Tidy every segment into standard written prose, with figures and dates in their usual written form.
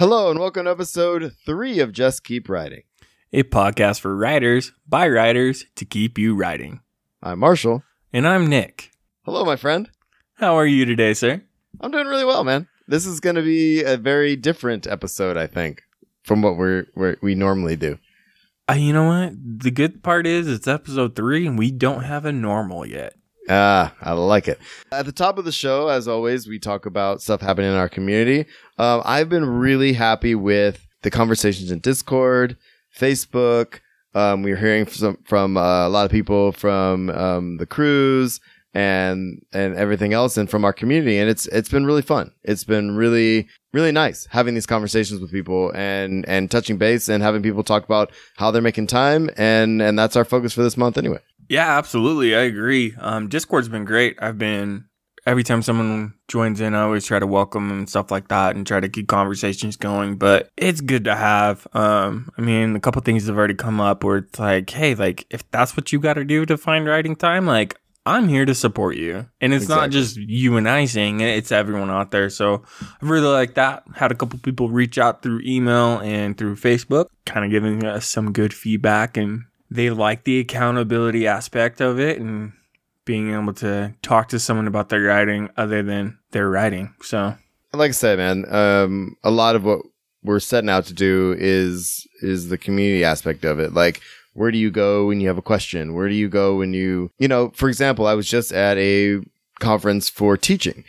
Hello and welcome to episode 3 of Just Keep Writing. A podcast for writers, by writers, to keep you writing. I'm Marshall. And I'm Nick. Hello, my friend. How are you today, sir? I'm doing really well, man. This is going to be a very different episode, I think, from what we normally do. You know what? The good part is it's episode 3 and we don't have a normal yet. I like it. At the top of the show, as always, we talk about stuff happening in our community. I've been really happy with the conversations in Discord, Facebook. We're hearing from a lot of people from the cruise and everything else, and from our community, and it's been really fun. It's been really nice having these conversations with people and touching base and having people talk about how they're making time, and that's our focus for this month anyway. Yeah, absolutely. I agree. Discord's been great. Every time someone joins in, I always try to welcome them and stuff like that and try to keep conversations going. But it's good to have. A couple things have already come up where it's like, hey, like if that's what you got to do to find writing time, like I'm here to support you. And it's not just you and I saying it, it's everyone out there. So I really like that. Had a couple people reach out through email and through Facebook, kind of giving us some good feedback, and they like the accountability aspect of it and being able to talk to someone about their writing other than their writing. So, like I said, man, a lot of what we're setting out to do is the community aspect of it. Like, where do you go when you have a question? Where do you go when for example, I was just at a conference for teaching,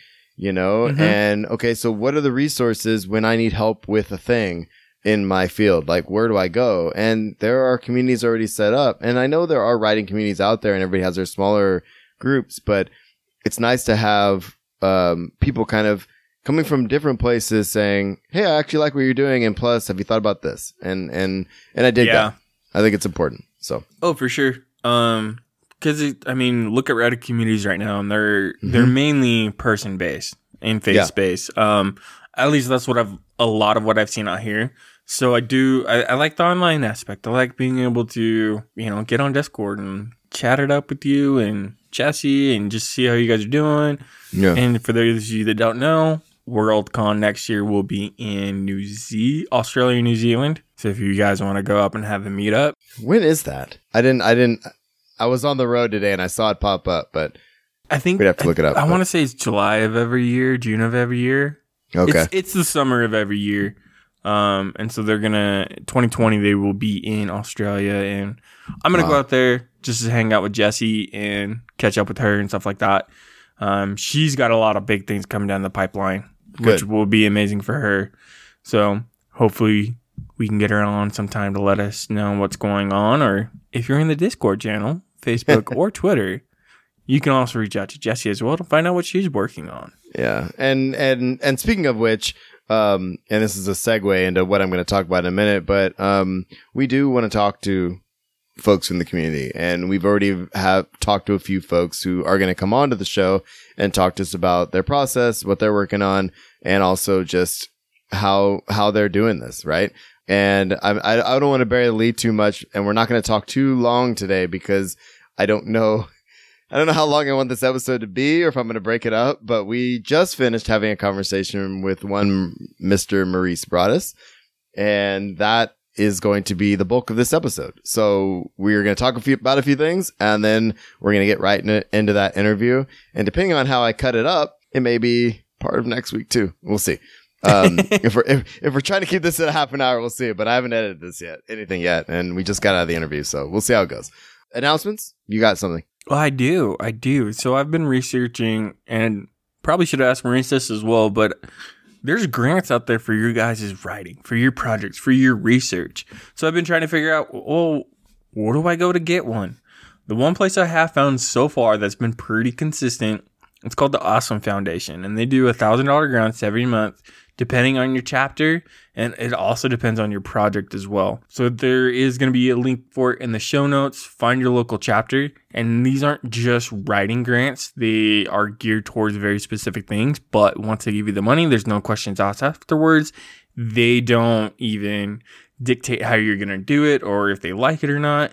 and okay, so what are the resources when I need help with a thing in my field? Like, where do I go? And there are communities already set up. And I know there are writing communities out there and everybody has their smaller groups, but it's nice to have people kind of coming from different places saying, hey, I actually like what you're doing. And plus, have you thought about this? And I dig that. I think it's important. So. Oh, for sure. Because look at Reddit communities right now, and they're mainly person based and face based. At least that's a lot of what I've seen out here. So I like the online aspect. I like being able to, get on Discord and chat it up with you and Jesse and just see how you guys are doing. Yeah. And for those of you that don't know, Worldcon next year will be in Australia, New Zealand. So if you guys want to go up and have a meetup. When is that? I was on the road today and I saw it pop up, but I think we'd have to look it up. I want to say it's July of every year, June of every year. Okay. It's the summer of every year. And so 2020, they will be in Australia, and I'm going to go out there just to hang out with Jessie and catch up with her and stuff like that. She's got a lot of big things coming down the pipeline, which will be amazing for her. So hopefully we can get her on sometime to let us know what's going on. Or if you're in the Discord channel, Facebook or Twitter, you can also reach out to Jessie as well to find out what she's working on. Yeah. And speaking of which, and this is a segue into what I'm going to talk about in a minute, but we do want to talk to folks in the community, and we've already talked to a few folks who are going to come on to the show and talk to us about their process, what they're working on, and also just how they're doing this, right? And I don't want to bury the lead too much, and we're not going to talk too long today because I don't know how long I want this episode to be or if I'm going to break it up, but we just finished having a conversation with one Mr. Maurice Broaddus, and that is going to be the bulk of this episode. So we're going to talk about a few things, and then we're going to get right into that interview. And depending on how I cut it up, it may be part of next week too. We'll see. If we're trying to keep this at a half an hour, we'll see. But I haven't edited anything yet, and we just got out of the interview, so we'll see how it goes. Announcements? You got something? Well, I do. So I've been researching, and probably should ask Maurice this as well, but there's grants out there for your guys' writing, for your projects, for your research. So I've been trying to figure out, where do I go to get one? The one place I have found so far that's been pretty consistent, it's called the Awesome Foundation, and they do $1,000 grants every month, depending on your chapter, and it also depends on your project as well. So there is going to be a link for it in the show notes. Find your local chapter, and these aren't just writing grants. They are geared towards very specific things, but once they give you the money, there's no questions asked afterwards. They don't even dictate how you're going to do it or if they like it or not.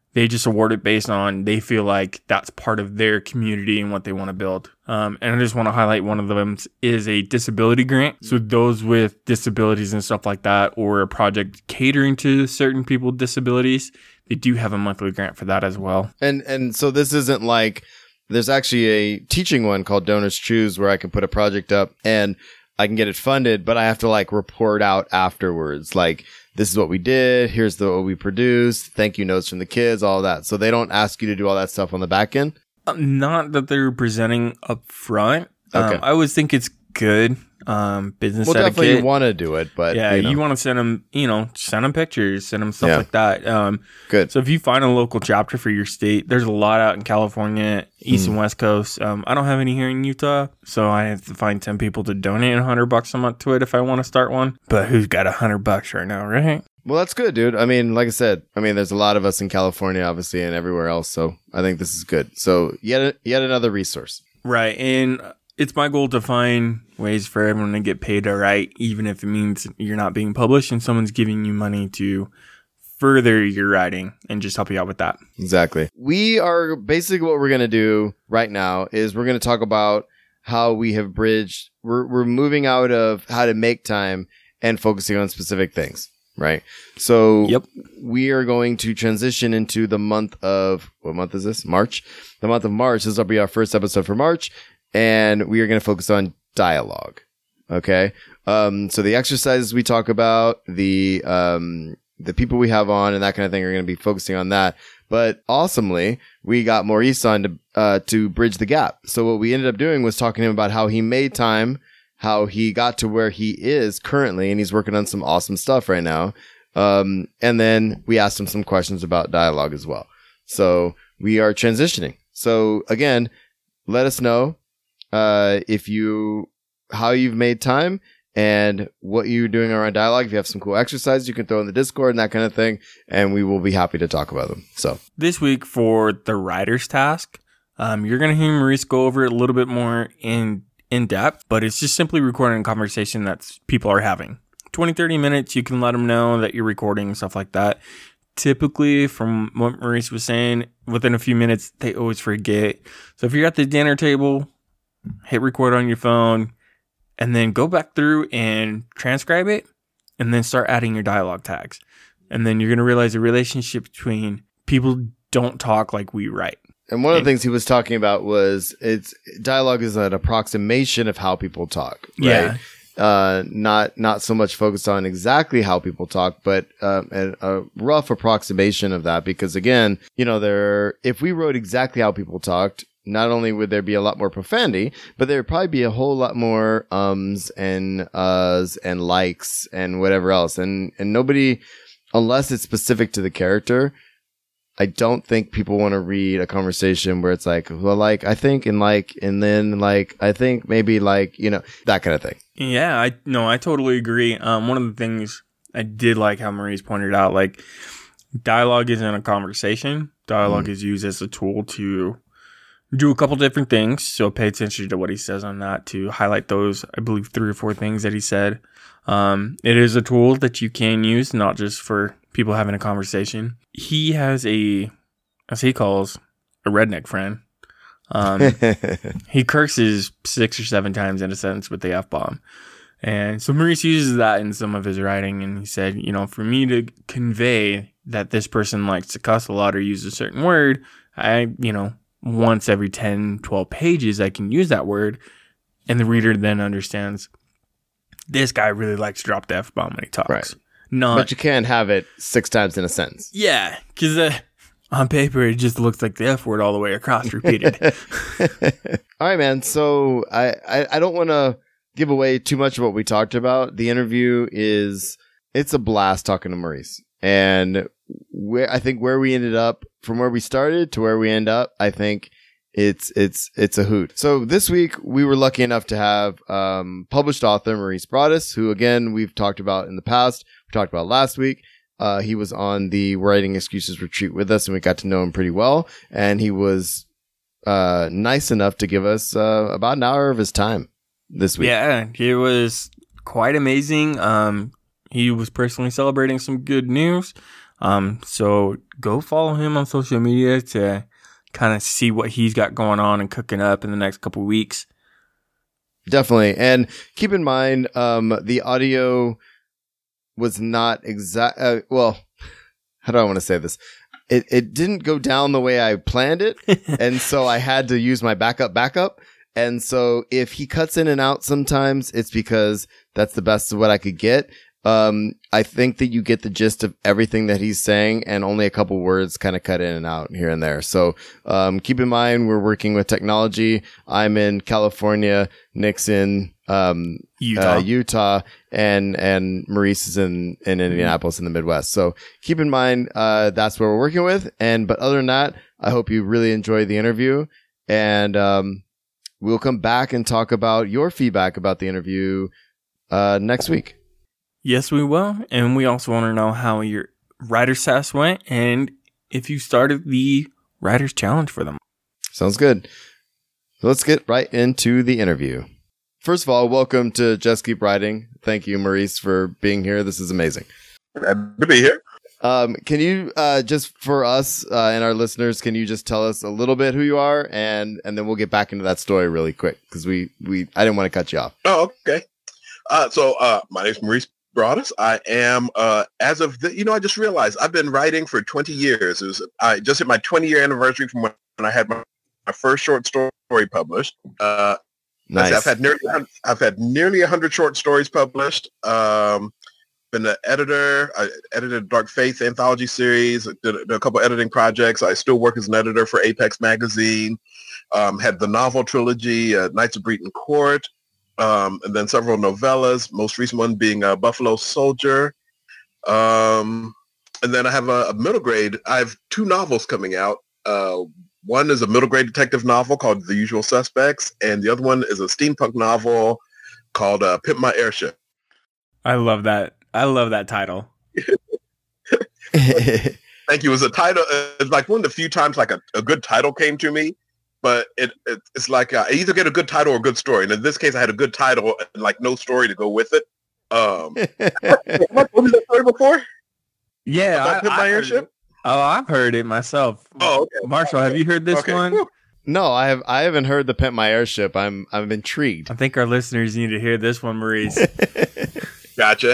They just award it based on they feel like that's part of their community and what they want to build. And I just want to highlight one of them is a disability grant. So those with disabilities and stuff like that, or a project catering to certain people with disabilities, they do have a monthly grant for that as well. And so this isn't like, there's actually a teaching one called Donors Choose where I can put a project up and I can get it funded, but I have to like report out afterwards. Like, this is what we did. Here's what we produced. Thank you notes from the kids, all that. So they don't ask you to do all that stuff on the back end? Not that they're presenting up front. Okay. I always think it's good business etiquette. Definitely you want to do it, but yeah, you want to send them, send them pictures, send them stuff like that. Good. So if you find a local chapter for your state, there's a lot out in California, East and West Coast. I don't have any here in Utah, so I have to find 10 people to donate $100 a month to it if I want to start one. But who's got $100 right now, right? Well, that's good, dude. I mean, like I said, there's a lot of us in California, obviously, and everywhere else. So I think this is good. So yet another resource. Right. And it's my goal to find ways for everyone to get paid all right, even if it means you're not being published and someone's giving you money to further your writing and just help you out with that. Exactly. We are basically what we're going to do right now is we're going to talk about how we have bridged. We're moving out of how to make time and focusing on specific things. Right. So we are going to transition into the month of, what month is this? March. The month of March. This will be our first episode for March. And we are going to focus on dialogue. Okay. So the exercises we talk about, the people we have on and that kind of thing are going to be focusing on that. But awesomely, we got Maurice on to bridge the gap. So what we ended up doing was talking to him about how he made time, how he got to where he is currently, and he's working on some awesome stuff right now. And then we asked him some questions about dialogue as well. So we are transitioning. So again, let us know how you've made time and what you're doing around dialogue. If you have some cool exercises you can throw in the Discord and that kind of thing, and we will be happy to talk about them. So this week for the writer's task, you're going to hear Maurice go over it a little bit more in depth, but it's just simply recording a conversation that people are having. 20-30 minutes, you can let them know that you're recording and stuff like that. Typically, from what Maurice was saying, within a few minutes, they always forget. So if you're at the dinner table, hit record on your phone, and then go back through and transcribe it, and then start adding your dialogue tags. And then you're going to realize the relationship between people don't talk like we write. And one of the things he was talking about was dialogue is an approximation of how people talk, right? Yeah. Not so much focused on exactly how people talk, but a rough approximation of that. Because again, if we wrote exactly how people talked, not only would there be a lot more profanity, but there would probably be a whole lot more ums and uhs and likes and whatever else. And nobody, unless it's specific to the character, I don't think people want to read a conversation where it's like, well, like, I think, and like, and then like, I think maybe like, that kind of thing. Yeah, I totally agree. One of the things I did like how Maurice pointed out, like, dialogue isn't a conversation. Dialogue is used as a tool to do a couple different things. So pay attention to what he says on that to highlight those, I believe, 3 or 4 things that he said. It is a tool that you can use, not just for people having a conversation. He has as he calls, a redneck friend. He curses 6 or 7 times in a sentence with the F-bomb. And so Maurice uses that in some of his writing. And he said, for me to convey that this person likes to cuss a lot or use a certain word, once every 10, 12 pages, I can use that word. And the reader then understands this guy really likes to drop the F-bomb when he talks. Right. But you can't have it 6 times in a sentence. Yeah, because on paper, it just looks like the F word all the way across repeated. All right, man. So I don't want to give away too much of what we talked about. The interview it's a blast talking to Maurice. And I think where we ended up, from where we started to where we end up, I think it's a hoot. So this week we were lucky enough to have published author Maurice Broaddus, who again we've talked about in the past. We talked about last week. He was on the Writing Excuses retreat with us, and we got to know him pretty well. And he was nice enough to give us about an hour of his time this week. Yeah, it was quite amazing. He was personally celebrating some good news. So go follow him on social media to kind of see what he's got going on and cooking up in the next couple of weeks. Definitely. And keep in mind, the audio was not exact. Well, how do I want to say this? It didn't go down the way I planned it. And so I had to use my backup. And so if he cuts in and out sometimes, it's because that's the best of what I could get. I think that you get the gist of everything that he's saying, and only a couple words kind of cut in and out here and there. So keep in mind, we're working with technology. I'm in California, Nick's in Utah, and Maurice is in Indianapolis in the Midwest. So keep in mind, that's what we're working with. But other than that, I hope you really enjoy the interview, and we'll come back and talk about your feedback about the interview next week. Yes, we will. And we also want to know how your Writer's Sass went and if you started the Writer's Challenge for them. Sounds good. Let's get right into the interview. First of all, welcome to Just Keep Writing. Thank you, Maurice, for being here. This is amazing. Glad to be here. Can you, just for us and our listeners, can you just tell us a little bit who you are? And then we'll get back into that story really quick because I didn't want to cut you off. Oh, okay. So my name is Maurice Broadus. I am, as of I just realized I've been writing for 20 years. I just hit my 20-year anniversary from when I had my first short story published. Nice. I've had nearly 100 short stories published. Been an editor. I edited Dark Faith anthology series. I did a couple editing projects. I still work as an editor for Apex magazine. Had the novel trilogy, Knights of Breton Court. And then several novellas, most recent one being Buffalo Soldier. And then I have a middle grade. I have 2 novels coming out. One is a middle grade detective novel called The Usual Suspects, and the other one is a steampunk novel called Pimp My Airship. I love that. I love that title. Thank you. It was a title. It's like one of the few times like a good title came to me. But it's like I either get a good title or a good story. And in this case, I had a good title and like no story to go with it. Have I told you that story before? Yeah, About my airship. I've heard it myself. Oh, okay. Marshall, have you heard this one? Whew. No, I haven't heard the Pimp My Airship. I'm intrigued. I think our listeners need to hear this one, Maurice. Gotcha.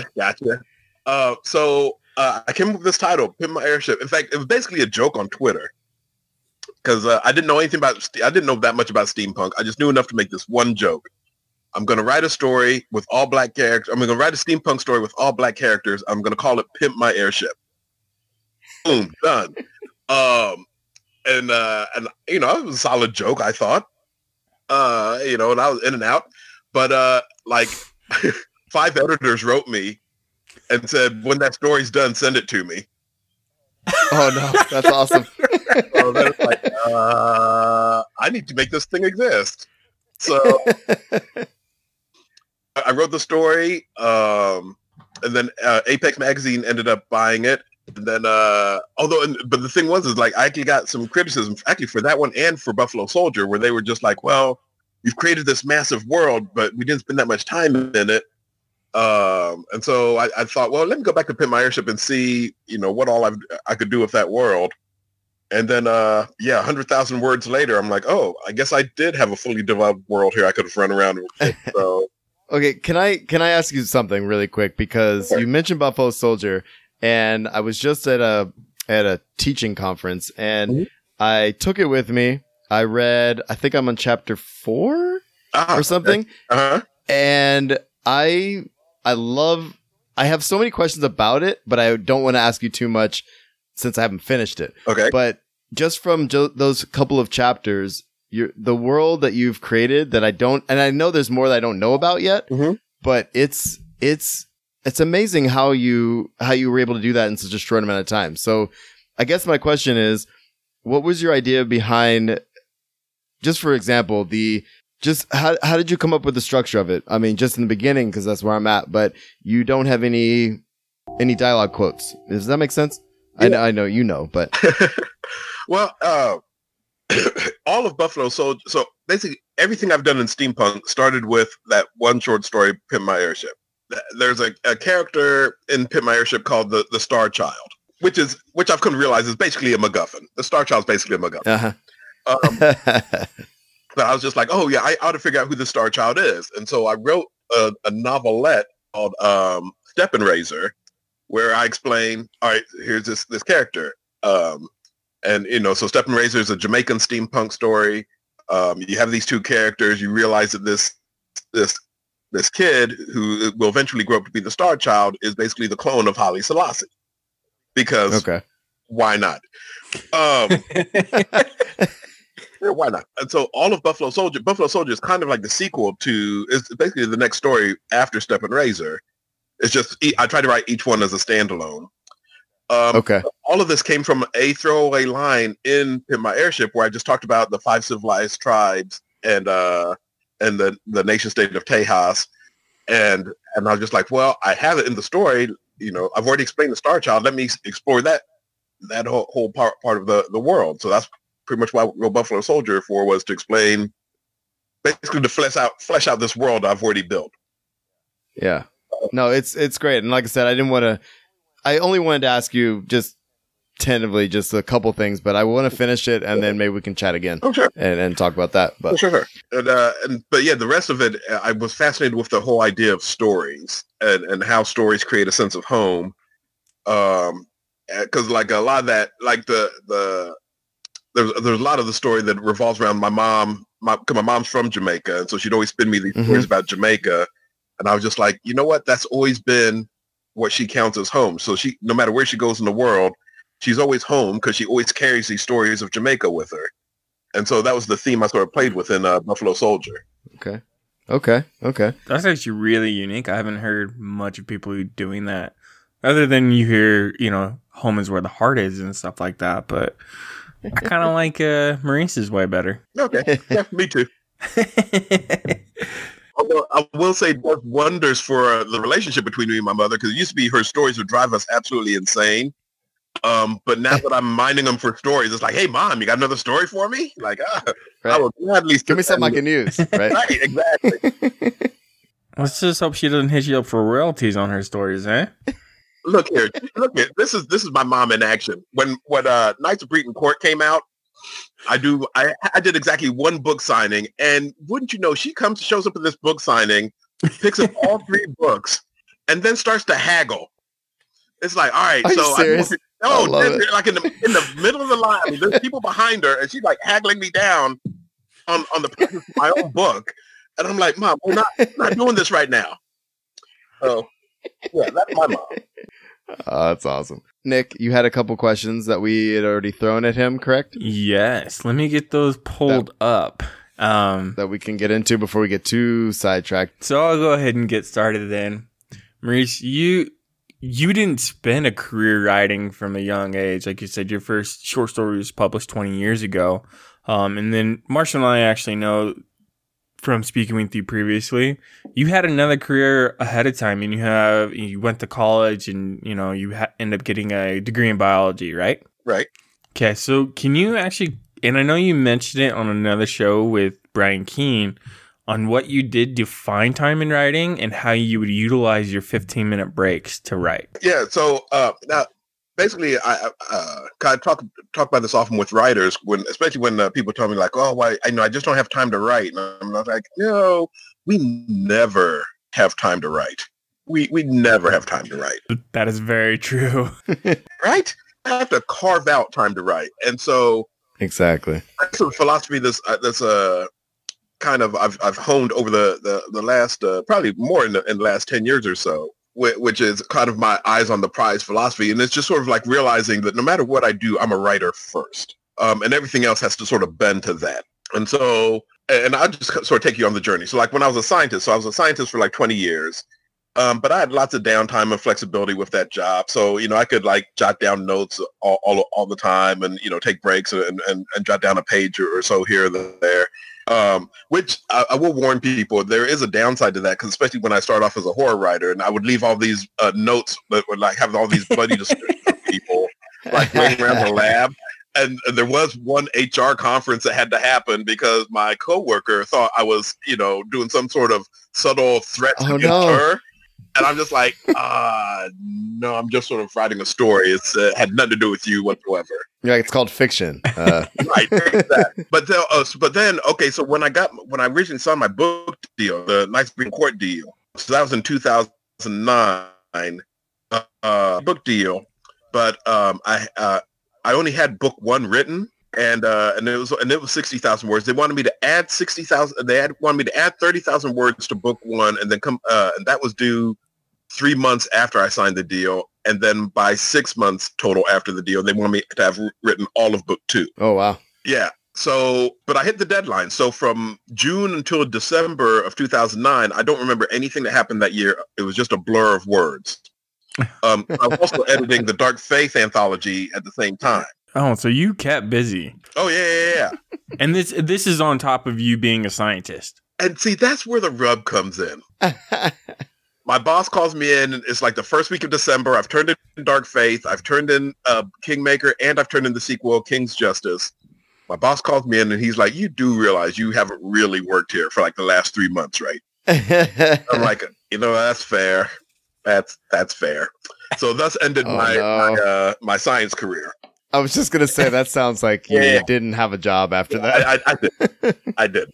So I came up with this title, Pimp My Airship. In fact, it was basically a joke on Twitter. Because I didn't know I didn't know that much about steampunk. I just knew enough to make this one joke. I'm going to write a story with all black characters. I'm going to write a steampunk story with all black characters. I'm going to call it Pimp My Airship. Boom, done. And it was a solid joke, I thought. And I was in and out. But like 5 editors wrote me and said, when that story's done, send it to me. Oh no, that's awesome. So then it's like, I need to make this thing exist. So I wrote the story, and then Apex magazine ended up buying it. And then, but the thing was, I actually got some criticism actually for that one and for Buffalo Soldier, where they were just like, well, you've created this massive world, but we didn't spend that much time in it. And so I thought, well, let me go back to Pimp My Airship and see, what all I could do with that world. And then, 100,000 words later, I'm like, oh, I guess I did have a fully developed world here I could have run around with. So, okay, can I ask you something really quick? Because you mentioned Buffalo Soldier, and I was just at a teaching conference, and I took it with me. I read, I think I'm on chapter 4 or something, and I have so many questions about it, but I don't want to ask you too much since I haven't finished it. Okay. But just from those couple of chapters, the world that you've created that I don't, and I know there's more that I don't know about yet, but it's amazing how you were able to do that in such a short amount of time. So I guess my question is, what was your idea behind, just for example, how did you come up with the structure of it? I mean, just in the beginning, because that's where I'm at, but you don't have any dialogue quotes. Does that make sense? Yeah. I know, but well, all of Buffalo Soldier. So basically, everything I've done in steampunk started with that one short story, Pimp My Airship. There's a character in Pimp My Airship called the Star Child, which I've come to realize is basically a MacGuffin. The Star Child's basically a MacGuffin. But I was just like, oh yeah, I ought to figure out who the Star Child is. And so I wrote a novelette called Steppenraiser, where I explain, all right, here's this character. And so Steppenraiser is a Jamaican steampunk story. You have these two characters. You realize that this kid who will eventually grow up to be the Star Child is basically the clone of Haile Selassie. Because why not? Why not? And so all of Buffalo Soldier is kind of like the sequel to, it's basically the next story after Steppenraiser. It's just, I try to write each one as a standalone. All of this came from a throwaway line in Pimp My Airship where I just talked about the 5 civilized tribes and the nation state of Tejas. And I was just like, well, I have it in the story. I've already explained the Star Child. Let me explore that whole part of the world. So that's pretty much what I wrote Buffalo Soldier for, was to explain, basically to flesh out this world I've already built. Yeah. No, it's great. And like I said, I only wanted to ask you just tentatively just a couple things, but I want to finish it and then maybe we can chat again. Oh, sure. And talk about that. But sure. But yeah, the rest of it, I was fascinated with the whole idea of stories and how stories create a sense of home. Because like a lot of that, like there's a lot of the story that revolves around my mom. Because my mom's from Jamaica, and so she'd always spin me these stories about Jamaica, and I was just like, you know what? That's always been what she counts as home. So she, no matter where she goes in the world, she's always home because she always carries these stories of Jamaica with her. And so that was the theme I sort of played with in Buffalo Soldier. Okay. That's actually really unique. I haven't heard much of people doing that, other than you hear, home is where the heart is and stuff like that. But I kind of like Maurice's way better. Okay, yeah, me too. Although I will say it does wonders for the relationship between me and my mother, because it used to be her stories would drive us absolutely insane. But now that I'm minding them for stories, it's like, hey, Mom, you got another story for me? Like, I will gladly give me something I can use. Right? Right, exactly. Let's just hope she doesn't hit you up for royalties on her stories, eh? Look here. This is my mom in action. When Knights of Breton Court came out, I did exactly one book signing, and wouldn't you know, she shows up at this book signing, picks up all 3 books, and then starts to haggle. It's like, all right, Are you serious? Like in the middle of the line, I mean, there's people behind her, and she's like haggling me down on the price of my own book, and I'm like, Mom, we're not doing this right now. So yeah, that's my mom. Oh, that's awesome. Nick, you had a couple questions that we had already thrown at him, correct? Yes. Let me get those pulled up. That we can get into before we get too sidetracked. So I'll go ahead and get started then. Maurice, you didn't spend a career writing from a young age. Like you said, your first short story was published 20 years ago. And then Marshall and I actually know from speaking with you previously, you had another career ahead of time, and you went to college, and you end up getting a degree in biology, right? Right. Okay, so can you actually, and I know you mentioned it on another show with Brian Keene, on what you did to find time in writing and how you would utilize your 15-minute breaks to write. Yeah. So now, basically, I talk about this often with writers, especially when people tell me like, "Oh, why? I just don't have time to write." And I'm like, "No, we never have time to write. We never have time to write." That is very true. Right? I have to carve out time to write, and so exactly. That's a philosophy that's kind of I've honed over the last probably more in the last 10 years or so. Which is kind of my eyes on the prize philosophy. And it's just sort of like realizing that no matter what I do, I'm a writer first. And everything else has to sort of bend to that. And so, and I'll just sort of take you on the journey. So like when I was a scientist, so I was a scientist for like 20 years. But I had lots of downtime and flexibility with that job. So, I could like jot down notes all the time and, take breaks and jot down a page or so here or there. Which I will warn people, there is a downside to that, because especially when I start off as a horror writer, and I would leave all these notes that would like have all these bloody descriptions of people like laying around the lab. And there was one HR conference that had to happen because my coworker thought I was, doing some sort of subtle threat against her. And I'm just like, no, I'm just sort of writing a story. It's had nothing to do with you whatsoever. Yeah, it's called fiction. Right. That. But then, okay. So when I originally signed my book deal, the Knights Supreme Court deal, so that was in 2009, book deal. But I only had book one written. And it was 60,000 words. They wanted me to add 60,000. They wanted me to add 30,000 words to book one, and then and that was due 3 months after I signed the deal. And then by 6 months total after the deal, they wanted me to have written all of book two. Oh wow! Yeah. So, but I hit the deadline. So from June until December of 2009, I don't remember anything that happened that year. It was just a blur of words. I was also editing the Dark Faith anthology at the same time. Oh, so you kept busy. Oh, yeah. And this is on top of you being a scientist. And see, that's where the rub comes in. My boss calls me in. It's like the first week of December. I've turned in Dark Faith. I've turned in Kingmaker, and I've turned in the sequel, King's Justice. My boss calls me in, and he's like, you do realize you haven't really worked here for like the last 3 months, right? I'm like, that's fair. That's fair. So thus ended my science career. I was just gonna say that sounds like you didn't have a job after that. I did.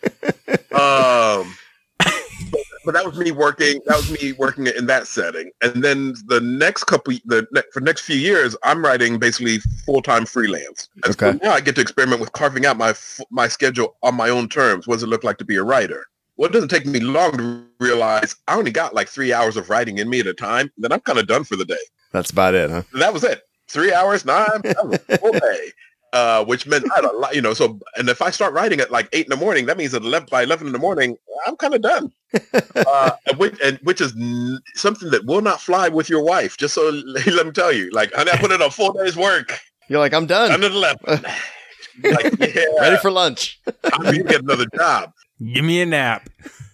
But that was me working. That was me working in that setting. And then the next for the next few years, I'm writing basically full-time freelance. And so now I get to experiment with carving out my schedule on my own terms. What does it look like to be a writer? Well, it doesn't take me long to realize I only got like 3 hours of writing in me at a time. Then I'm kind of done for the day. That's about it, huh? That was it. 3 hours, that was full day. Which meant I had a lot, so, and if I start writing at like 8 in the morning, that means that by 11 in the morning, I'm kind of done. Which is something that will not fly with your wife. Just so let me tell you, like, honey, I put in a full day's work. You're like, I'm done. I'm at 11. Like, ready for lunch. I'm going to get another job. Give me a nap.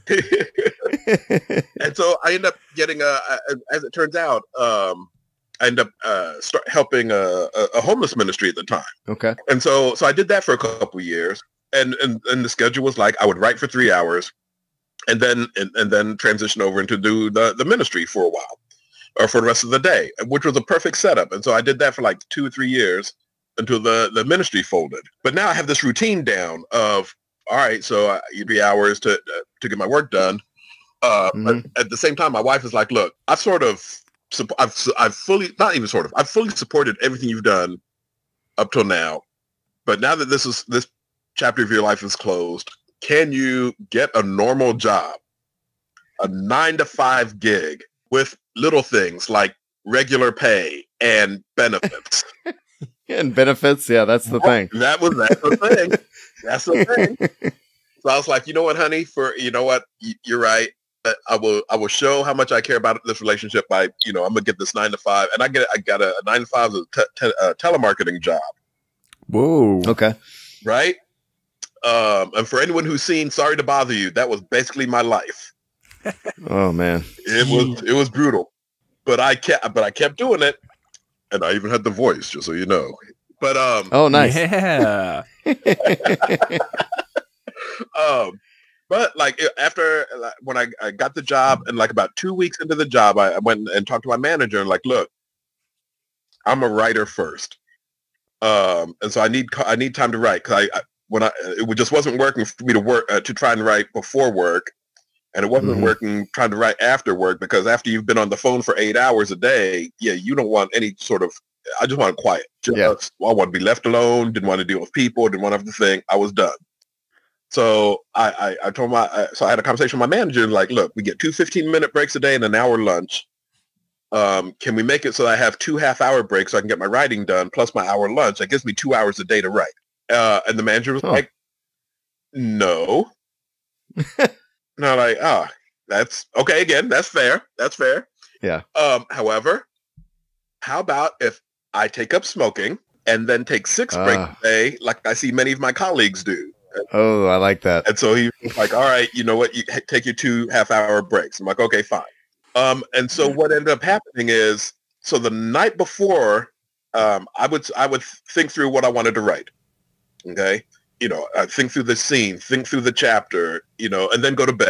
And so I end up getting as it turns out, I ended up helping a homeless ministry at the time. Okay. And so I did that for a couple of years. And the schedule was like I would write for 3 hours and then transition over into do the ministry for a while or for the rest of the day, which was a perfect setup. And so I did that for like 2 or 3 years until the ministry folded. But now I have this routine down of, all right, so 3 hours to get my work done. But at the same time, my wife is like, look, I've fully supported everything you've done up till now. But now that this chapter of your life is closed, can you get a normal job, a 9-to-5 gig with little things like regular pay and benefits? And benefits, yeah, that's the thing. That's the thing. That's the thing. So I was like, you know what, honey? You're right. I will show how much I care about this relationship by, I'm gonna get this 9-to-5, and I got a 9-to-5 as a telemarketing job. Whoa. Okay. Right. And for anyone who's seen Sorry to Bother You, that was basically my life. Oh man, it was brutal, but I kept doing it, and I even had the voice, just so you know. But oh nice, yeah. But like after when I got the job, and like about 2 weeks into the job, I went and talked to my manager and like, look, I'm a writer first, and so I need time to write because it just wasn't working for me to work to try and write before work, and it wasn't working trying to write after work because after you've been on the phone for 8 hours a day, you don't want any sort of. I just wanted quiet. I wanted to be left alone. Didn't want to deal with people. Didn't want to have the thing. I was done. So I told so I had a conversation with my manager and like, look, we get 2 15-minute breaks a day and an hour lunch. Can we make it so I have 2 half-hour breaks so I can get my writing done plus my hour lunch? That gives me 2 hours a day to write. And the manager was like, no. And I'm like, that's okay. Again, that's fair. That's fair. Yeah. However, how about if I take up smoking and then take 6 breaks a day like I see many of my colleagues do? Oh, I like that. And so he was like, all right, you know what? You take your 2 half-hour breaks. I'm like, okay, fine. And so what ended up happening is, so the night before, I would think through what I wanted to write. Okay. I think through the scene, think through the chapter, and then go to bed.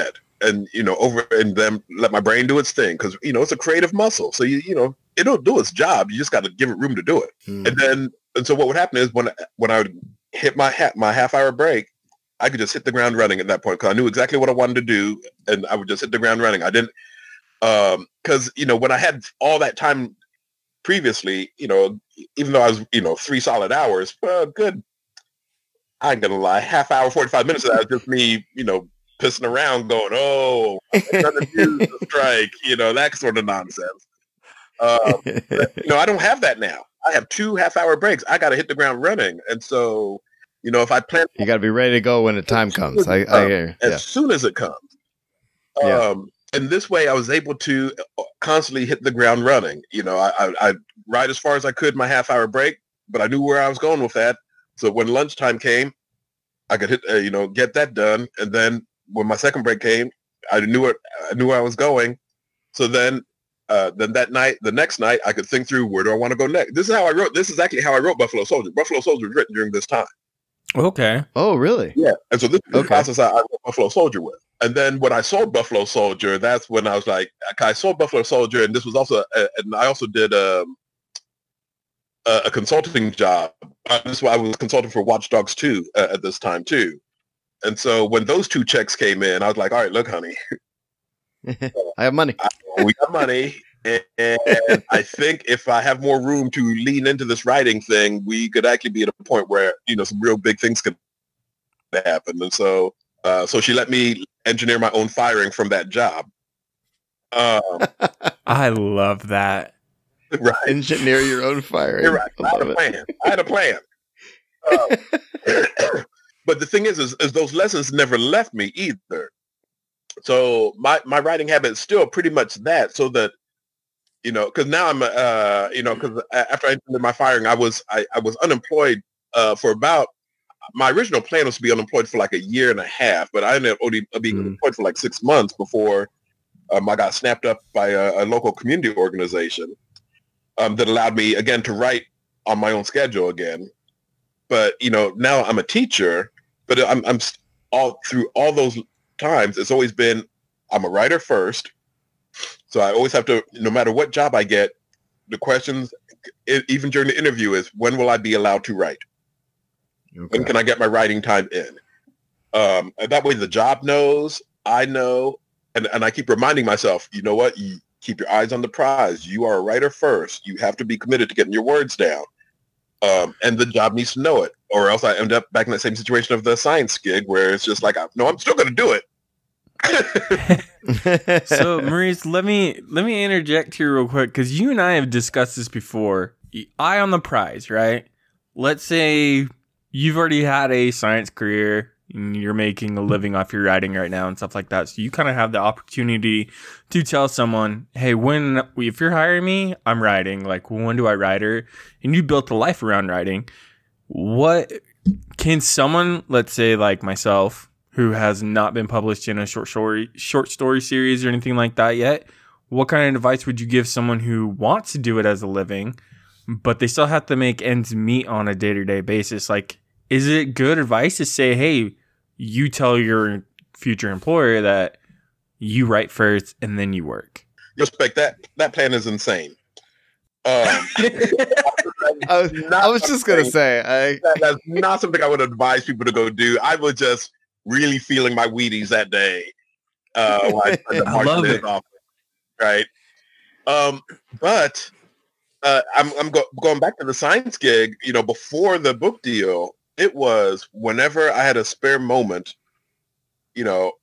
and over and then let my brain do its thing, because it's a creative muscle. So it'll do its job. You just got to give it room to do it. And so what would happen is when I would hit my half-hour break, I could just hit the ground running at that point, because I knew exactly what I wanted to do, and I would just hit the ground running. I didn't because when I had all that time previously, even though I was 3 solid hours, good. I ain't gonna lie, half hour, 45 minutes of that was just me, pissing around, going, "Oh, another news strike," that sort of nonsense. But, I don't have that now. I have 2 half-hour breaks. I got to hit the ground running, and so, if I plan, you got to be ready to go when the time comes. I hear. As soon as it comes. And this way, I was able to constantly hit the ground running. I ride as far as I could my half-hour break, but I knew where I was going with that. So when lunchtime came, I could hit, get that done. And then when my second break came, I knew where I was going. So then the next night, I could think through, where do I want to go next? This is actually how I wrote Buffalo Soldier. Buffalo Soldier was written during this time. Okay. Oh, really? Yeah. And so this is the process I wrote Buffalo Soldier with. And then when I sold Buffalo Soldier, that's when I was like, I sold Buffalo Soldier, and this was also, and I also did a consulting job. This is why I was consulting for Watch Dogs 2 at this time too. And so when those 2 checks came in, I was like, all right, look, honey, I have money. We got money. And I think if I have more room to lean into this writing thing, we could actually be at a point where, some real big things could happen. And so, so she let me engineer my own firing from that job. I love that. Right. Engineer your own firing. You're right. I had a plan. But the thing is those lessons never left me either. So my writing habit is still pretty much that. So that, because now I'm, because after I did my firing, I was unemployed for about. My original plan was to be unemployed for like a year and a half, but I ended up only being unemployed for like 6 months before I got snapped up by a local community organization. That allowed me again to write on my own schedule again. But now I'm a teacher, but I'm all through all those times, it's always been, I'm a writer first. So I always have to, no matter what job I get, the questions, even during the interview, is when will I be allowed to write? Okay. When can I get my writing time in? And that way the job knows, I know, and I keep reminding myself, you know what? You keep your eyes on the prize. You are a writer first. You have to be committed to getting your words down. And the job needs to know it, or else I end up back in that same situation of the science gig where it's just like, no, I'm still going to do it. So, Maurice, let me interject here real quick, because you and I have discussed this before. Eye on the prize, right? Let's say you've already had a science career and you're making a living off your writing right now and stuff like that. So you kind of have the opportunity to tell someone, hey, if you're hiring me, I'm writing. Like, when do I write her? And you built a life around writing. What can someone, let's say like myself, who has not been published in a short story series or anything like that yet, what kind of advice would you give someone who wants to do it as a living, but they still have to make ends meet on a day-to-day basis? Like, is it good advice to say, hey, you tell your future employer that you write first and then you work? Respect that plan is insane. I was just going to say, that's not something I would advise people to go do. I was just really feeling my Wheaties that day. I love it. Off, right. But I'm going back to the science gig. Before the book deal, it was whenever I had a spare moment. I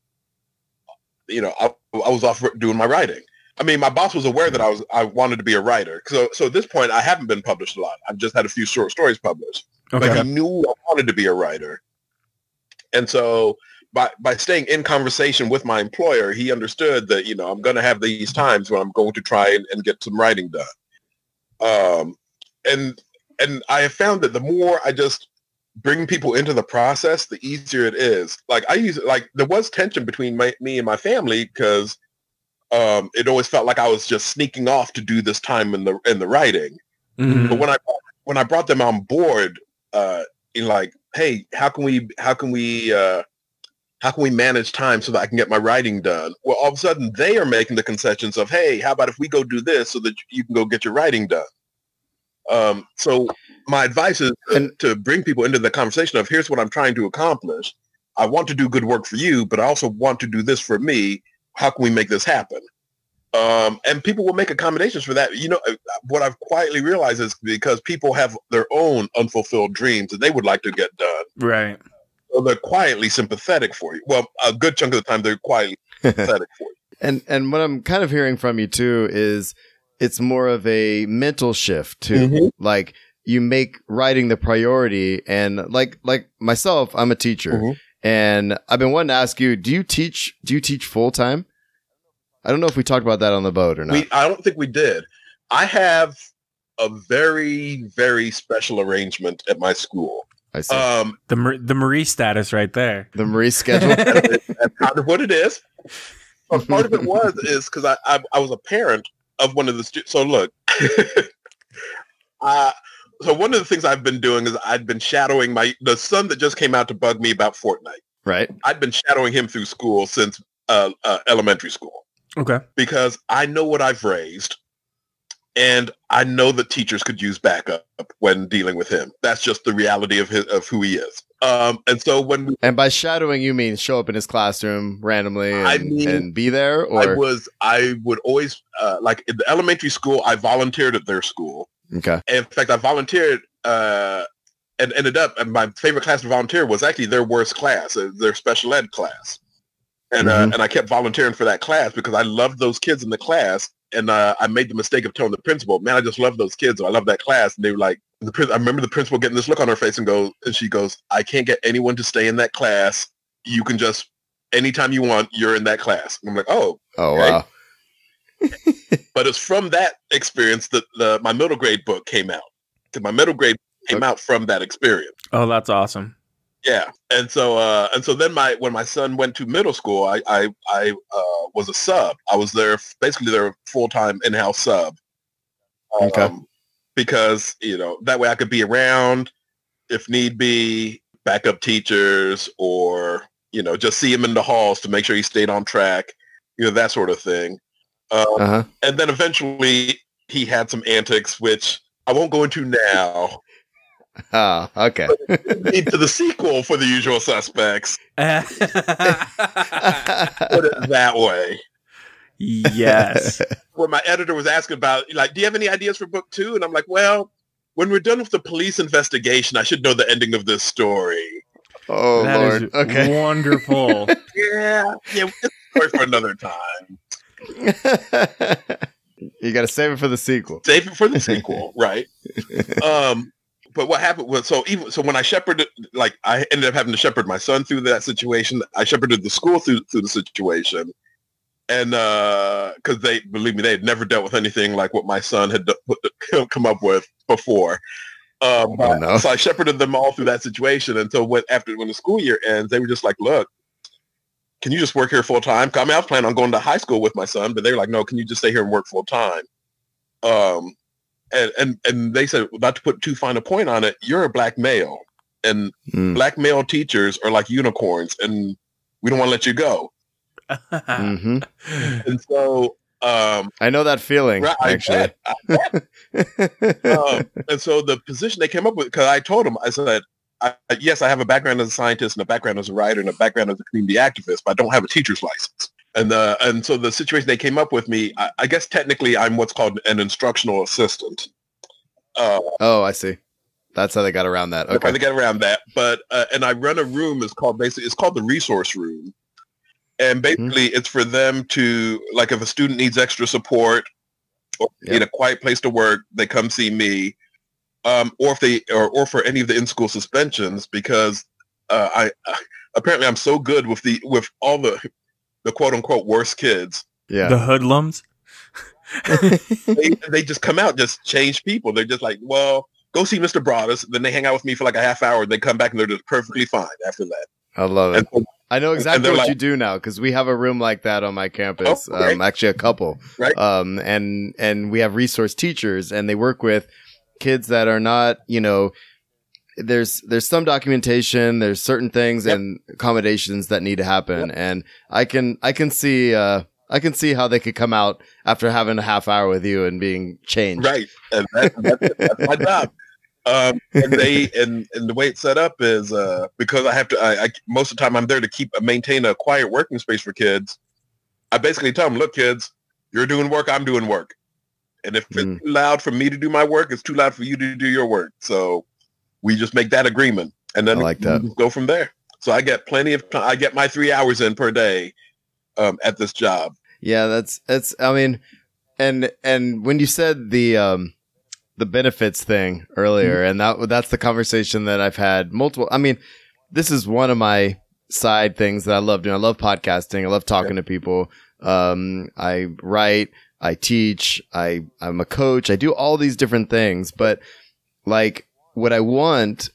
was off doing my writing. I mean, my boss was aware that I wanted to be a writer. So at this point, I haven't been published a lot. I've just had a few short stories published. Okay. But he knew I wanted to be a writer. And so by staying in conversation with my employer, he understood that, I'm going to have these times when I'm going to try and get some writing done. And I have found that the more I just bring people into the process, the easier it is. Like there was tension between me and my family because it always felt like I was just sneaking off to do this time in the writing. Mm-hmm. But when I brought them on board, in like, hey, how can we how can we manage time so that I can get my writing done? Well, all of a sudden they are making the concessions of, hey, how about if we go do this so that you can go get your writing done? So my advice is to bring people into the conversation of, here's what I'm trying to accomplish. I want to do good work for you, but I also want to do this for me. How can we make this happen? And people will make accommodations for that. You know, what I've quietly realized is because people have their own unfulfilled dreams that they would like to get done. Right. So they're quietly sympathetic for you. Well, a good chunk of the time, they're quietly sympathetic for you. And what I'm kind of hearing from you too is it's more of a mental shift too. Like you make writing the priority, and like myself, I'm a teacher, and I've been wanting to ask you: Do you teach full time? I don't know if we talked about that on the boat or not. I don't think we did. I have a very, very special arrangement at my school. I see. The Marie status right there. The Marie schedule. That's kind of what it is. But part of it is because I was a parent of one of the students. So look, so one of the things I've been doing is I've been shadowing the son that just came out to bug me about Fortnite. Right. I've been shadowing him through school since elementary school. Okay. Because I know what I've raised. And I know that teachers could use backup when dealing with him. That's just the reality of who he is. And so and by shadowing, you mean show up in his classroom randomly and be there? Or I would always like in the elementary school, I volunteered at their school. Okay. In fact, I volunteered and ended up. And my favorite class to volunteer was actually their worst class, their special ed class. And and I kept volunteering for that class because I loved those kids in the class. And I made the mistake of telling the principal, man, I just love those kids. I love that class. And they were like, I remember the principal getting this look on her face and she goes, I can't get anyone to stay in that class. You can just, anytime you want, you're in that class. And I'm like, oh, okay. Wow. But it's from that experience that my middle grade book came out. My middle grade came out from that experience. Oh, that's awesome. Yeah, and so then when my son went to middle school, I was a sub. I was basically their full-time in-house sub. Okay. Because that way I could be around if need be, backup teachers, or just see him in the halls to make sure he stayed on track, that sort of thing. And then eventually he had some antics, which I won't go into now. Oh, okay. Into the sequel for The Usual Suspects. Put it that way. Yes. Where my editor was asking about, like, do you have any ideas for book 2? And I'm like, well, when we're done with the police investigation, I should know the ending of this story. Oh, that Lord. Is okay. Wonderful. Yeah. It's a story for another time. You got to save it for the sequel. Save it for the sequel, right? But what happened was, so when I shepherded, like I ended up having to shepherd my son through that situation. I shepherded the school through the situation, and because they had never dealt with anything like what my son had come up with before. No. So I shepherded them all through that situation until when the school year ends, they were just like, "Look, can you just work here full time?" I mean, I was planning on going to high school with my son, but they were like, "No, can you just stay here and work full time?" And they said, not to put too fine a point on it, you're a black male, and black male teachers are like unicorns, and we don't want to let you go. And so I know that feeling, actually. And so the position they came up with, because I told them, I said, yes, I have a background as a scientist and a background as a writer and a background as a community activist, but I don't have a teacher's license. And so the situation they came up with me, I guess technically I'm what's called an instructional assistant. Oh, I see. That's how they got around that. Okay. They got around that. But and I run a room. It's called the resource room, and basically it's for them to, like, if a student needs extra support or need a quiet place to work, they come see me. Or if they or for any of the in-school suspensions, because apparently I'm so good with all the quote unquote worst kids. Yeah. The hoodlums. they just come out, just change people. They're just like, well, go see Mr. Broadus. Then they hang out with me for like a half hour. They come back and they're just perfectly fine after that. I love it. And, I know exactly what you do now, because we have a room like that on my campus. Actually, a couple. Right. And we have resource teachers, and they work with kids that are not, there's some documentation, there's certain things and accommodations that need to happen, and I can see how they could come out after having a half hour with you and being changed. Right, and that's my job. And the way it's set up is because I have to. I most of the time I'm there to maintain a quiet working space for kids. I basically tell them, look, kids, you're doing work, I'm doing work, and if it's too loud for me to do my work, it's too loud for you to do your work. So we just make that agreement, and then we go from there. So I get plenty of time. I get my 3 hours in per day at this job. Yeah, that's. I mean, and when you said the benefits thing earlier, and that's the conversation that I've had multiple. I mean, this is one of my side things that I love doing. I love podcasting. I love talking to people. I write. I teach. I'm a coach. I do all these different things, but like what I want,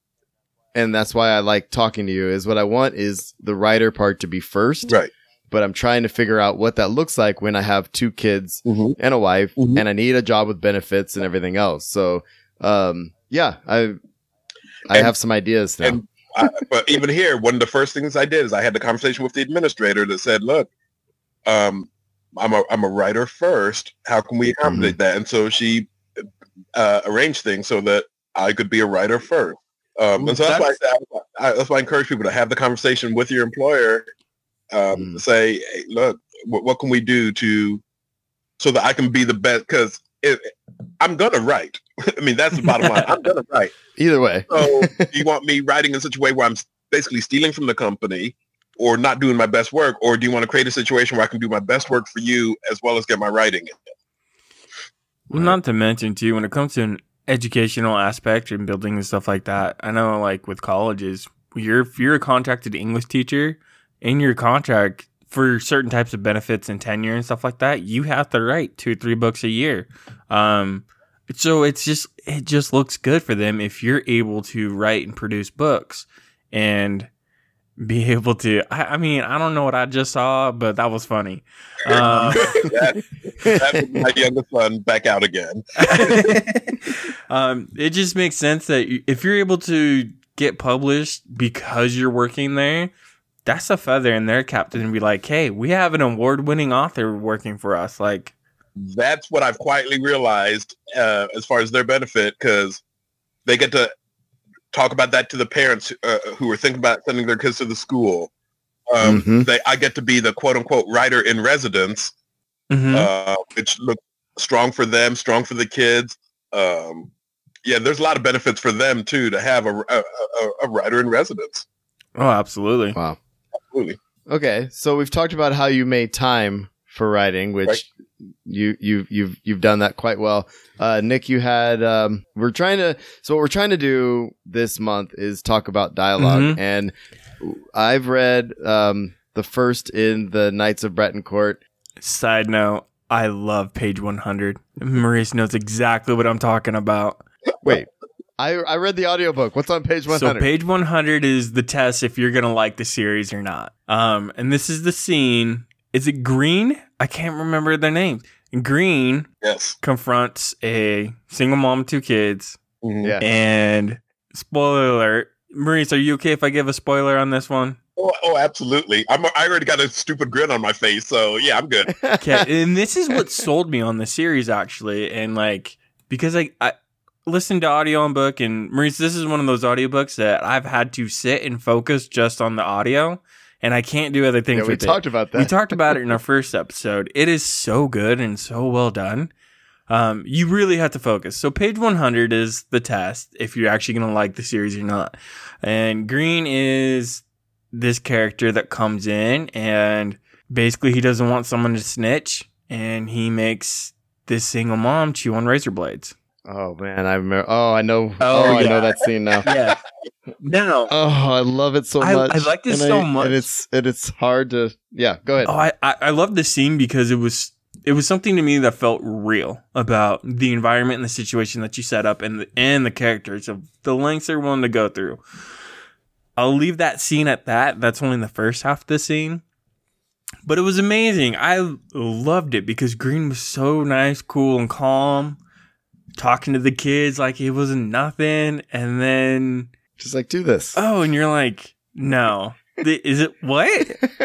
and that's why I like talking to you, is what I want is the writer part to be first. Right. But I'm trying to figure out what that looks like when I have 2 kids and a wife and I need a job with benefits and everything else. So, I have some ideas now. But even here, one of the first things I did is I had the conversation with the administrator that said, look, I'm a writer first. How can we accommodate that? And so she arranged things so that I could be a writer first. And so that's why I encourage people to have the conversation with your employer. Say, hey, look, what can we do so that I can be the best? Because I'm gonna write. I mean, that's the bottom line. I'm gonna write Either way. So do you want me writing in such a way where I'm basically stealing from the company or not doing my best work, or do you want to create a situation where I can do my best work for you as well as get my writing in? Well, not to mention too, when it comes to an educational aspect and building and stuff like that, I know like with colleges, if you're a contracted English teacher. In your contract for certain types of benefits and tenure and stuff like that, you have to write 2-3 books a year. So it just looks good for them if you're able to write and produce books and be able to. I mean, I don't know what I just saw, but that was funny. That was my youngest son back out again. It just makes sense that if you're able to get published because you're working there, that's a feather in their cap to be like, hey, we have an award-winning author working for us. Like, that's what I've quietly realized as far as their benefit, because they get to talk about that to the parents who are thinking about sending their kids to the school. I get to be the quote-unquote writer in residence, which looks strong for them, strong for the kids. There's a lot of benefits for them, too, to have a writer in residence. Oh, absolutely. Wow. Absolutely. Okay, so we've talked about how you made time for writing, which you've done that quite well. Nick, you had what we're trying to do this month is talk about dialogue, and I've read the first in the Knights of Bretoncourt. Side note, I love page 100. Maurice knows exactly what I'm talking about. Wait. I read the audiobook. What's on page 100? So page 100 is the test if you're going to like the series or not. And this is the scene. Is it Green? I can't remember their names. Green confronts a single mom, 2 kids. Yeah. And spoiler alert. Maurice, are you okay if I give a spoiler on this one? Oh, absolutely. I already got a stupid grin on my face, so yeah, I'm good. Okay, and this is what sold me on the series, actually. And like, because I listened to audio and book, and Maurice, this is one of those audiobooks that I've had to sit and focus just on the audio, and I can't do other things with it. We talked about that. We talked about it in our first episode. It is so good and so well done. You really have to focus. So page 100 is the test if you're actually going to like the series or not. And Green is this character that comes in, and basically he doesn't want someone to snitch, and he makes this single mom chew on razor blades. Oh man, I remember. Oh, I know. I know that scene now. Yeah. No. Oh, I love it so much. I like this so much. And it's hard to. Yeah, go ahead. Oh, I love this scene because it was something to me that felt real about the environment and the situation that you set up and the characters of the lengths they're willing to go through. I'll leave that scene at that. That's only the first half of the scene. But it was amazing. I loved it because Green was so nice, cool, and calm. talking to the kids like it was nothing, and then Just like, do this. and you're like, no, is it what?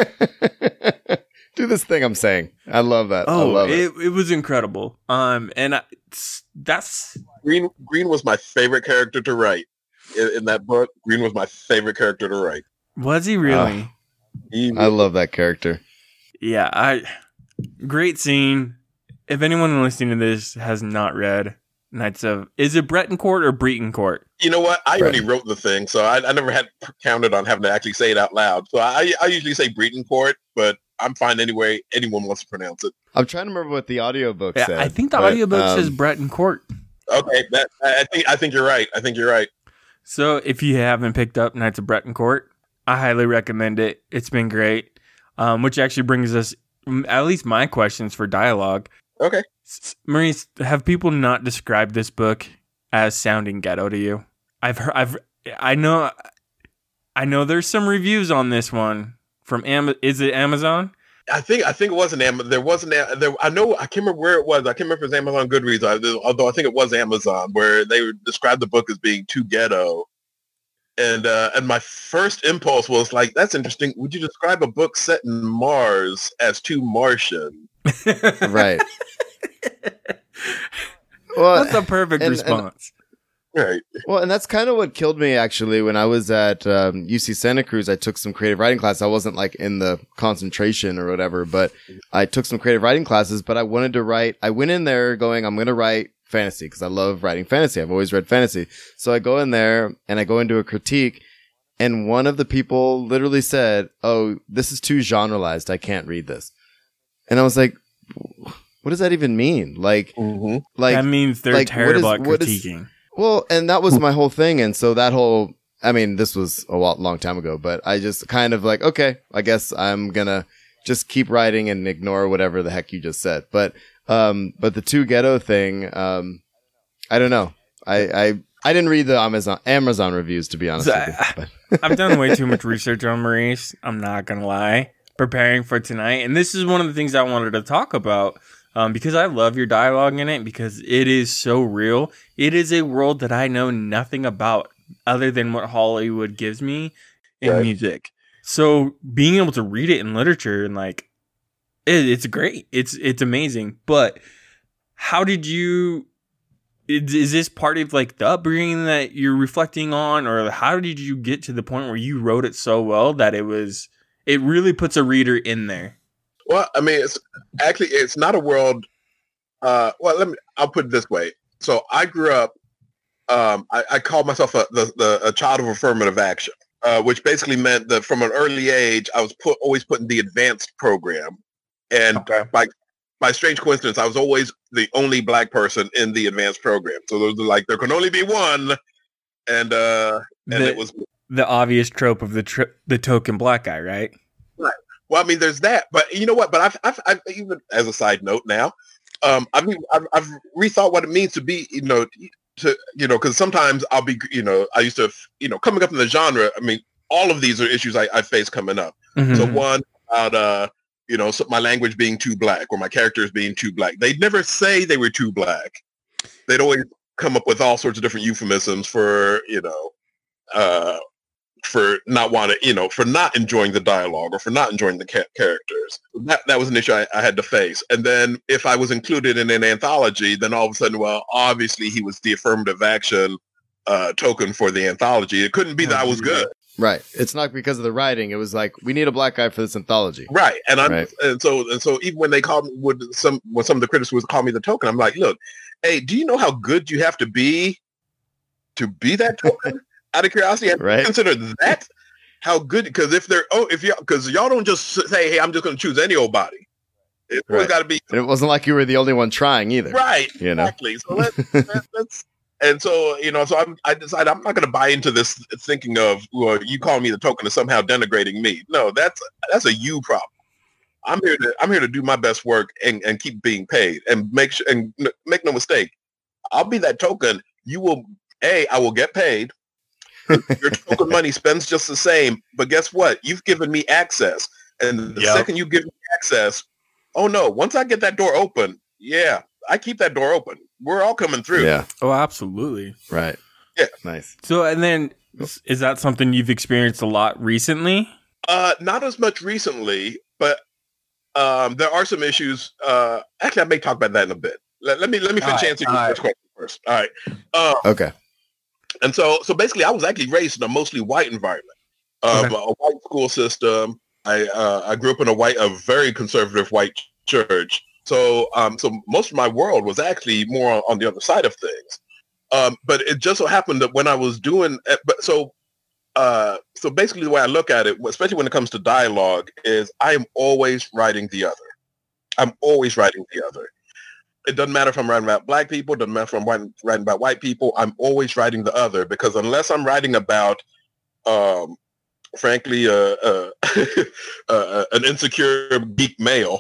Do this thing I'm saying. I love that. I love it. It was incredible. That's Green was my favorite character to write in that book. Green was my favorite character to write. Was he really? I love that character. Yeah, great scene. If anyone listening to this has not read Knights of, is it Bretoncourt or Bretoncourt? You know what? I already wrote the thing, so I never had counted on having to actually say it out loud. So I usually say Bretoncourt, but I'm fine anyway. Anyone wants to pronounce it. I'm trying to remember what the audiobook said. I think the audiobook says Bretoncourt. Okay, I think you're right. I think you're right. So if you haven't picked up Knights of Bretoncourt, I highly recommend it. It's been great. Which actually brings us, at least my questions for dialogue. Okay. Maurice, have people not described this book as sounding ghetto to you? I know there's some reviews on this one from is it Amazon? I think it was an Amazon. There was I know. I can't remember where it was. I can't remember if it was Amazon Goodreads. Although I think it was Amazon, where they described the book as being too ghetto. And my first impulse was like, that's interesting. Would you describe a book set in Mars as too Martian? Right. Well, that's a perfect response. Right. Well, and that's kind of what killed me, actually. When I was at UC Santa Cruz, I took some creative writing classes. I wasn't like in the concentration or whatever, but I took some creative writing classes, but I wanted to write. I went in there going, I'm going to write fantasy because I love writing fantasy. I've always read fantasy. So I go in there and I go into a critique, and one of the people literally said, "Oh, this is too generalized. I can't read this." And I was like, what does that even mean? Like, that means they're terrible at critiquing. Well, and that was my whole thing. And so that whole, I mean, this was a long time ago, but I just kind of like, okay, I guess I'm going to just keep writing and ignore whatever the heck you just said. But the too ghetto thing, I don't know. I didn't read the Amazon reviews, to be honest with you. I've done way too much research on Maurice. I'm not going to lie, preparing for tonight. And this is one of the things I wanted to talk about. Because I love your dialogue in it, because it is so real. It is a world that I know nothing about other than what Hollywood gives me in music. So being able to read it in literature and like, it's great. It's amazing. But how did you, is this part of like the upbringing that you're reflecting on, or how did you get to the point where you wrote it so well that it really puts a reader in there? Well, I mean, it's not a world. I'll put it this way. So I grew up. I called myself a child of affirmative action, which basically meant that from an early age, I was always put in the advanced program, and by strange coincidence, I was always the only black person in the advanced program. So there can only be one, and it was the obvious trope of the token black guy, right? Right. Well, I mean, there's that, but you know what? But I've even as a side note now, I've rethought what it means to be, because sometimes I'll be, I used to, coming up in the genre. I mean, all of these are issues I face coming up. Mm-hmm. So one about, so my language being too black or my characters being too black. They'd never say they were too black. They'd always come up with all sorts of different euphemisms for, for not enjoying the dialogue or for not enjoying the characters. That was an issue I had to face. And then if I was included in an anthology, then all of a sudden, well, obviously he was the affirmative action token for the anthology. It couldn't be that I was good. Right. It's not because of the writing. It was like, we need a black guy for this anthology. Right. And so even when they called when some of the critics would call me the token, I'm like, look, hey, do you know how good you have to be that token? Out of curiosity, right. Consider that how good, because because y'all don't just say, hey, I'm just going to choose any old body. It's got to be. And it wasn't like you were the only one trying either. Right. Exactly. So let's and so, I decided I'm not going to buy into this thinking of, well, you calling me the token is somehow denigrating me. No, that's a you problem. I'm here to do my best work and keep being paid and make no mistake. I'll be that token. I will get paid. Your token money spends just the same, but guess what? You've given me access, and the second you give me access, oh no! Once I get that door open, I keep that door open. we're all coming through. Yeah. Oh, absolutely. Right. Yeah. Nice. So, and then is that something you've experienced a lot recently? Not as much recently, but there are some issues. Actually, I may talk about that in a bit. Let me finish answering your first question first. All right. Okay. And so basically, I was actually raised in a mostly white environment, a white school system. I grew up in a very conservative white church. So most of my world was actually more on the other side of things. But it just so happened that when I was doing, so basically the way I look at it, especially when it comes to dialogue, is I am always writing the other. I'm always writing the other. It doesn't matter if I'm writing about black people. It doesn't matter if I'm writing about white people. I'm always writing the other, because unless I'm writing about, frankly, an insecure geek male,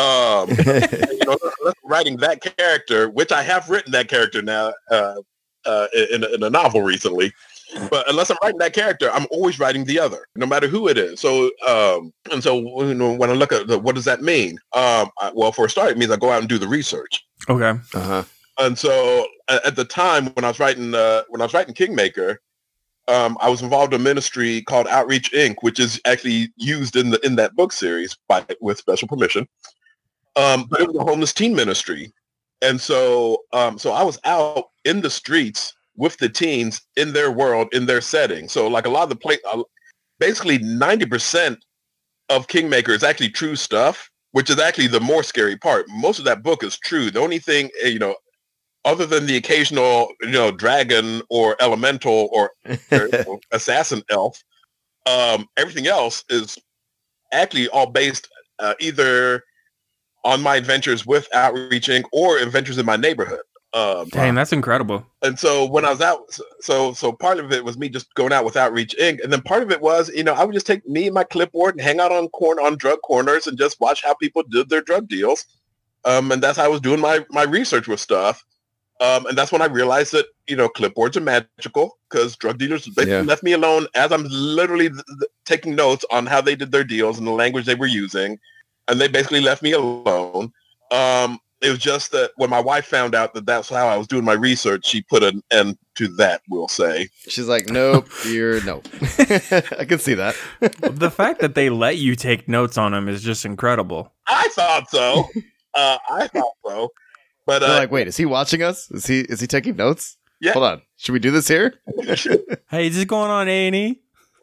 writing that character, which I have written that character now in a novel recently. But unless I'm writing that character, I'm always writing the other, no matter who it is. So, when I look at what does that mean? Well, for a start, it means I go out and do the research. Okay. And so, at the time when I was writing Kingmaker, I was involved in a ministry called Outreach Inc., which is actually used in that book series with special permission. But it was a homeless teen ministry, and so I was out in the streets with the teens in their world, in their setting. So like a lot of basically 90% of Kingmaker is actually true stuff, which is actually the more scary part. Most of that book is true. The only thing, other than the occasional, dragon or elemental or assassin elf, everything else is actually all based either on my adventures with Outreach Inc. or adventures in my neighborhood. Dang, that's incredible. And so when I was out, so part of it was me just going out with Outreach Inc. And then part of it was, I would just take me and my clipboard and hang out on drug corners and just watch how people did their drug deals. And that's how I was doing my research with stuff. And that's when I realized that, clipboards are magical, because drug dealers left me alone as I'm literally taking notes on how they did their deals and the language they were using. And they basically left me alone. It was just that when my wife found out that that's how I was doing my research, she put an end to that, we'll say. She's like, nope, nope. I can see that. The fact that they let you take notes on him is just incredible. I thought so. But they're like, wait, is he watching us? Is he taking notes? Yeah. Hold on. Should we do this here? Hey, is this going on A&E?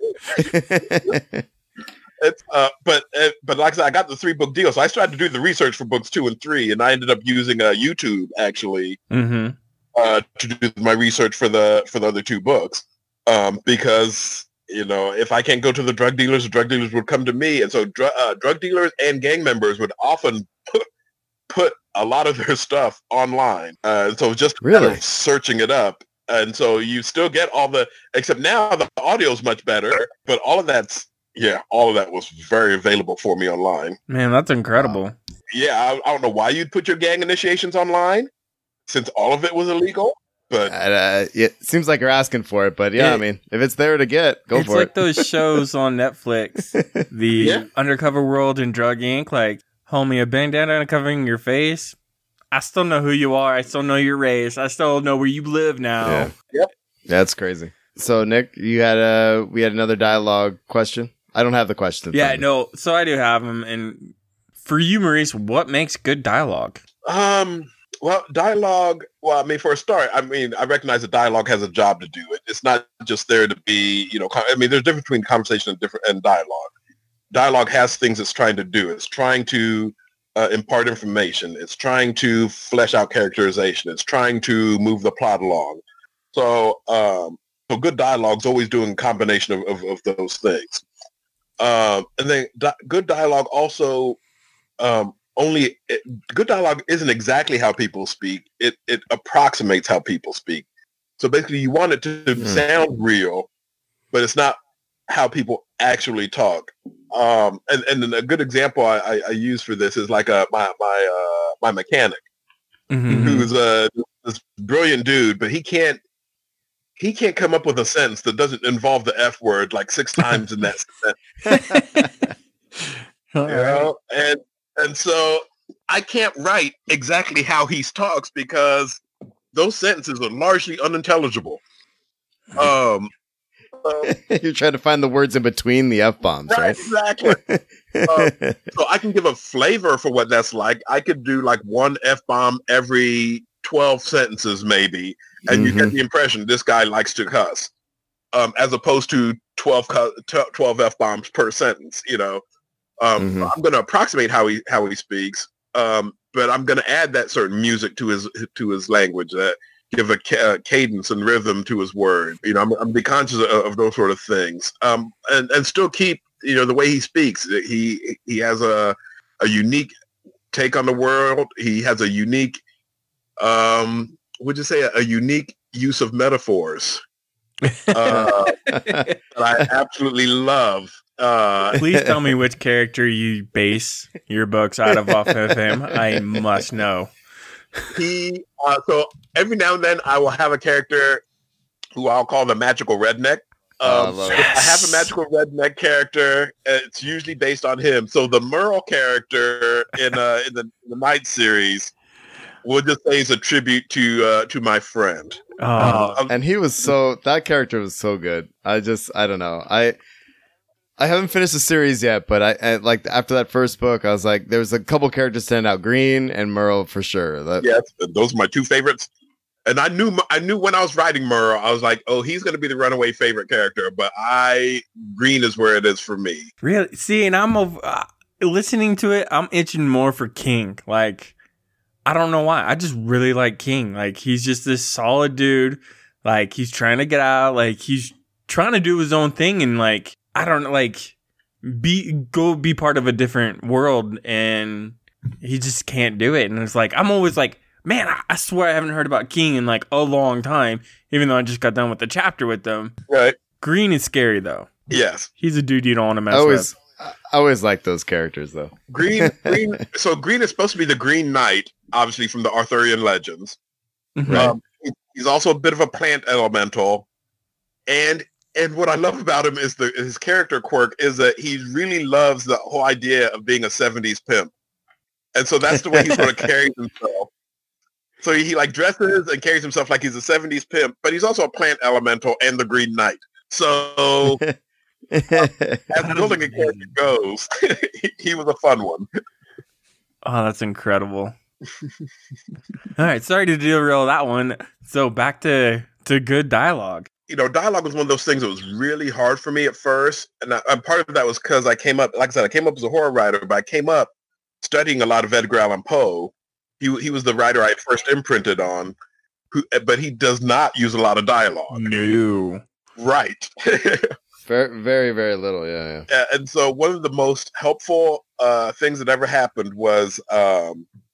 It's but like I said, I got the 3-book deal, so I started to do the research for books 2 and 3, and I ended up using YouTube actually to do my research for the other 2 books, because if I can't go to the drug dealers would come to me, and so drug dealers and gang members would often put a lot of their stuff online. So just really searching it up, and so you still get except now the audio is much better, but all of that was very available for me online. Man, that's incredible. Yeah, I don't know why you'd put your gang initiations online, since all of it was illegal. But it seems like you're asking for it. But I mean, if it's there to get, go for it. It's like those shows on Netflix, the Undercover World and Drug Inc. Like, homie, a bandana uncovering your face. I still know who you are. I still know your race. I still know where you live now. Yeah. Yep. That's crazy. So, Nick, we had another dialogue question. I don't have the question. Yeah, no. So I do have them. And for you, Maurice, what makes good dialogue? Well, dialogue. Well, I mean, for a start, I recognize that dialogue has a job to do. It's not just there to be, there's a difference between conversation and dialogue. Dialogue has things it's trying to do. It's trying to impart information. It's trying to flesh out characterization. It's trying to move the plot along. So good dialogue is always doing a combination of those things. And then good dialogue also good dialogue isn't exactly how people speak. It approximates how people speak. So basically, you want it to sound real, but it's not how people actually talk. And a good example I use for this is like my mechanic, who's this brilliant dude, but he can't come up with a sentence that doesn't involve the F word like 6 times in that sentence. And so I can't write exactly how he talks, because those sentences are largely unintelligible. You're trying to find the words in between the F-bombs, right? Exactly. So I can give a flavor for what that's like. I could do like one F-bomb every 12 sentences maybe, and you get the impression this guy likes to cuss, as opposed to 12 F-bombs per sentence, you know. I'm going to approximate how he speaks, but I'm going to add that certain music to his language, give a cadence and rhythm to his word. You know, I'm be conscious of those sort of things, and still keep, you know, the way he speaks. He has a unique take on the world. He has a unique, would you say, a unique use of metaphors that I absolutely love. Please tell me which character you base your books off of him. I must know. So every now and then I will have a character who I'll call the magical redneck. I have a magical redneck character. It's usually based on him. So the Merle character in the Night series, we'll just say is a tribute to my friend. And that character was so good. I don't know. I haven't finished the series yet, but I like after that first book, I was like, there was a couple characters stand out, Green and Merle for sure. Yes, those are my two favorites. And I knew when I was writing Merle, I was like, oh, he's going to be the runaway favorite character, but Green is where it is for me. Really? See, and I'm listening to it, I'm itching more for King. Like, I don't know why. I just really like King. Like, he's just this solid dude. Like, he's trying to get out. Like, he's trying to do his own thing and like, I don't know, like, be part of a different world, and he just can't do it. And it's like, I'm always like, man, I swear I haven't heard about King in like a long time, even though I just got done with the chapter with them. Right. Green is scary though. Yes. He's a dude you don't want to mess with. I always like those characters though. Green. So Green is supposed to be the Green Knight, obviously from the Arthurian legends. Right. He's also a bit of a plant elemental, and what I love about him is his character quirk is that he really loves the whole idea of being a 70s pimp. And so that's the way he sort of carries himself. So he like dresses and carries himself like he's a 70s pimp, but he's also a plant elemental and the Green Knight. So as building a character goes, he was a fun one. Oh, that's incredible. All right, sorry to derail that one. So back to good dialogue. You know, dialogue was one of those things that was really hard for me at first. And part of that was because I came up as a horror writer, but I came up studying a lot of Edgar Allan Poe. He was the writer I first imprinted on, but he does not use a lot of dialogue. No. Right. Very, very, very little, yeah. And so one of the most helpful things that ever happened was I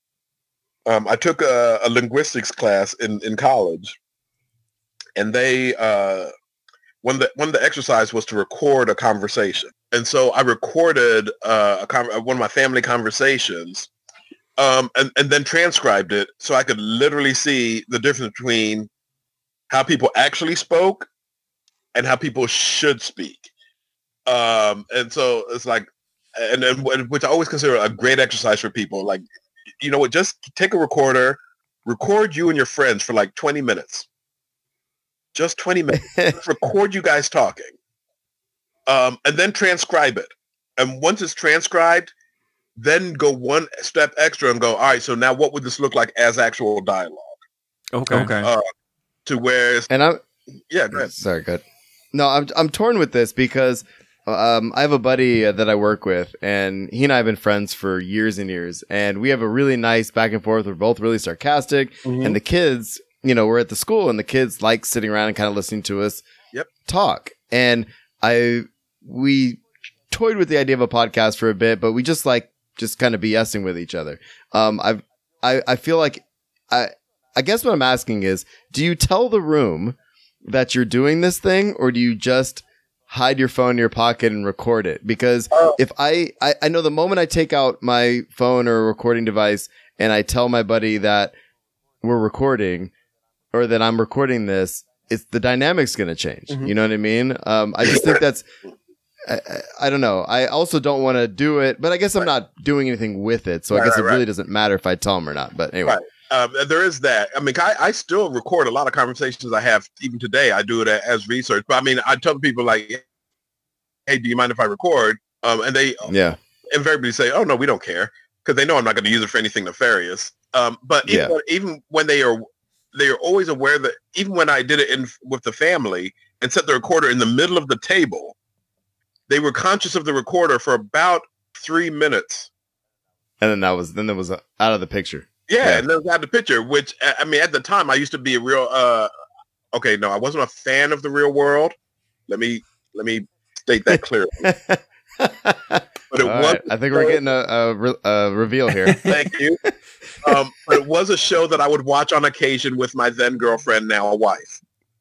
took a linguistics class in college. And they, one of the exercise was to record a conversation. And so I recorded one of my family conversations and then transcribed it so I could literally see the difference between how people actually spoke and how people should speak. And so it's like, and then which I always consider a great exercise for people. Like, you know what, just take a recorder, record you and your friends for like 20 minutes. Just 20 minutes. Just record you guys talking. And then transcribe it. And once it's transcribed, then go one step extra and go, all right, so now what would this look like as actual dialogue? Okay. To where it's... And yeah, go ahead. Sorry, good. No, I'm torn with this because I have a buddy that I work with, and he and I have been friends for years and years. And we have a really nice back and forth. We're both really sarcastic. Mm-hmm. And the kids... You know, we're at the school and the kids like sitting around and kind of listening to us talk. And we toyed with the idea of a podcast for a bit, but we just kind of BSing with each other. I feel like I guess what I'm asking is, do you tell the room that you're doing this thing, or do you just hide your phone in your pocket and record it? Because if I know the moment I take out my phone or a recording device and I tell my buddy that we're recording, or that I'm recording this, it's the dynamic's going to change. Mm-hmm. You know what I mean? I just think that's, I don't know. I also don't want to do it, but I guess I'm not doing anything with it. So I guess it really doesn't matter if I tell him or not. But anyway. Right. there is that. I mean, I still record a lot of conversations I have even today. I do it as research. But I mean, I tell people like, hey, do you mind if I record? And they invariably say, oh, no, we don't care. Because they know I'm not going to use it for anything nefarious. But even when they are always aware that even when I did it with the family and set the recorder in the middle of the table, they were conscious of the recorder for about 3 minutes. And then it was out of the picture. Yeah, and then it was out of the picture, which, I mean, at the time I used to be a real, okay, no, I wasn't a fan of the real world. Let me state that clearly. But it was. Right. I think we're getting a reveal here. Thank you. But it was a show that I would watch on occasion with my then girlfriend, now a wife.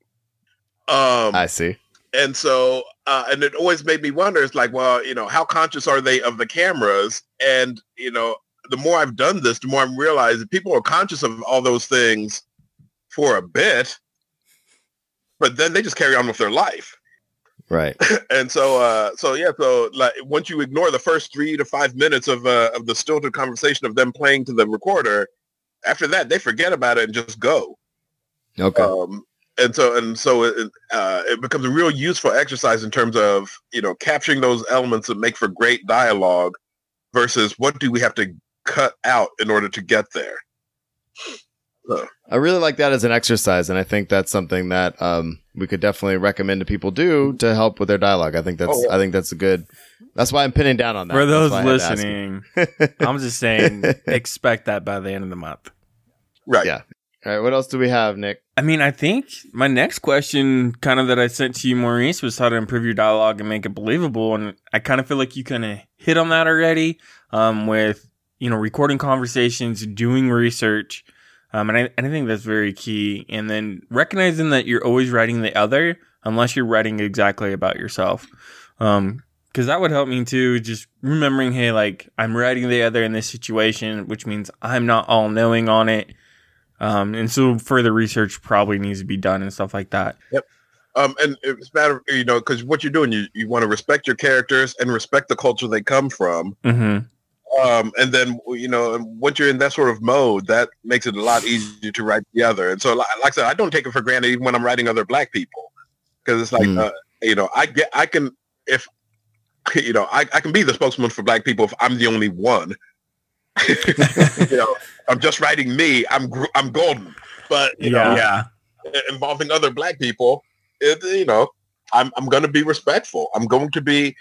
I see. And so, and it always made me wonder, it's like, well, you know, how conscious are they of the cameras? And, you know, the more I've done this, the more I'm realizing people are conscious of all those things for a bit, but then they just carry on with their life. Right. And so like once you ignore the first 3 to 5 minutes of the stilted conversation of them playing to the recorder, after that they forget about it and just go. Okay. And so it becomes a real useful exercise in terms of, you know, capturing those elements that make for great dialogue versus what do we have to cut out in order to get there. I really like that as an exercise, and I think that's something that we could definitely recommend to people do to help with their dialogue. I think that's a good. That's why I'm pinning down on that. For those listening, I'm just saying, expect that by the end of the month. Right. Yeah. All right. What else do we have, Nick? I mean, I think my next question, kind of that I sent to you, Maurice, was how to improve your dialogue and make it believable, and I kind of feel like you kind of hit on that already, with, you know, recording conversations, doing research. And I think that's very key. And then recognizing that you're always writing the other, unless you're writing exactly about yourself. Because that would help me too. Just remembering, hey, like, I'm writing the other in this situation, which means I'm not all knowing on it. And so further research probably needs to be done and stuff like that. Yep. And it's matter, you know, because what you're doing, you want to respect your characters and respect the culture they come from. Mm-hmm. And then, you know, once you're in that sort of mode, that makes it a lot easier to write together. And so, like I said, I don't take it for granted even when I'm writing other Black people, because it's like, you know, I can be the spokesman for Black people if I'm the only one. You know, I'm just writing me. I'm golden. But you know, involving other Black people, you know, I'm going to be respectful. I'm going to be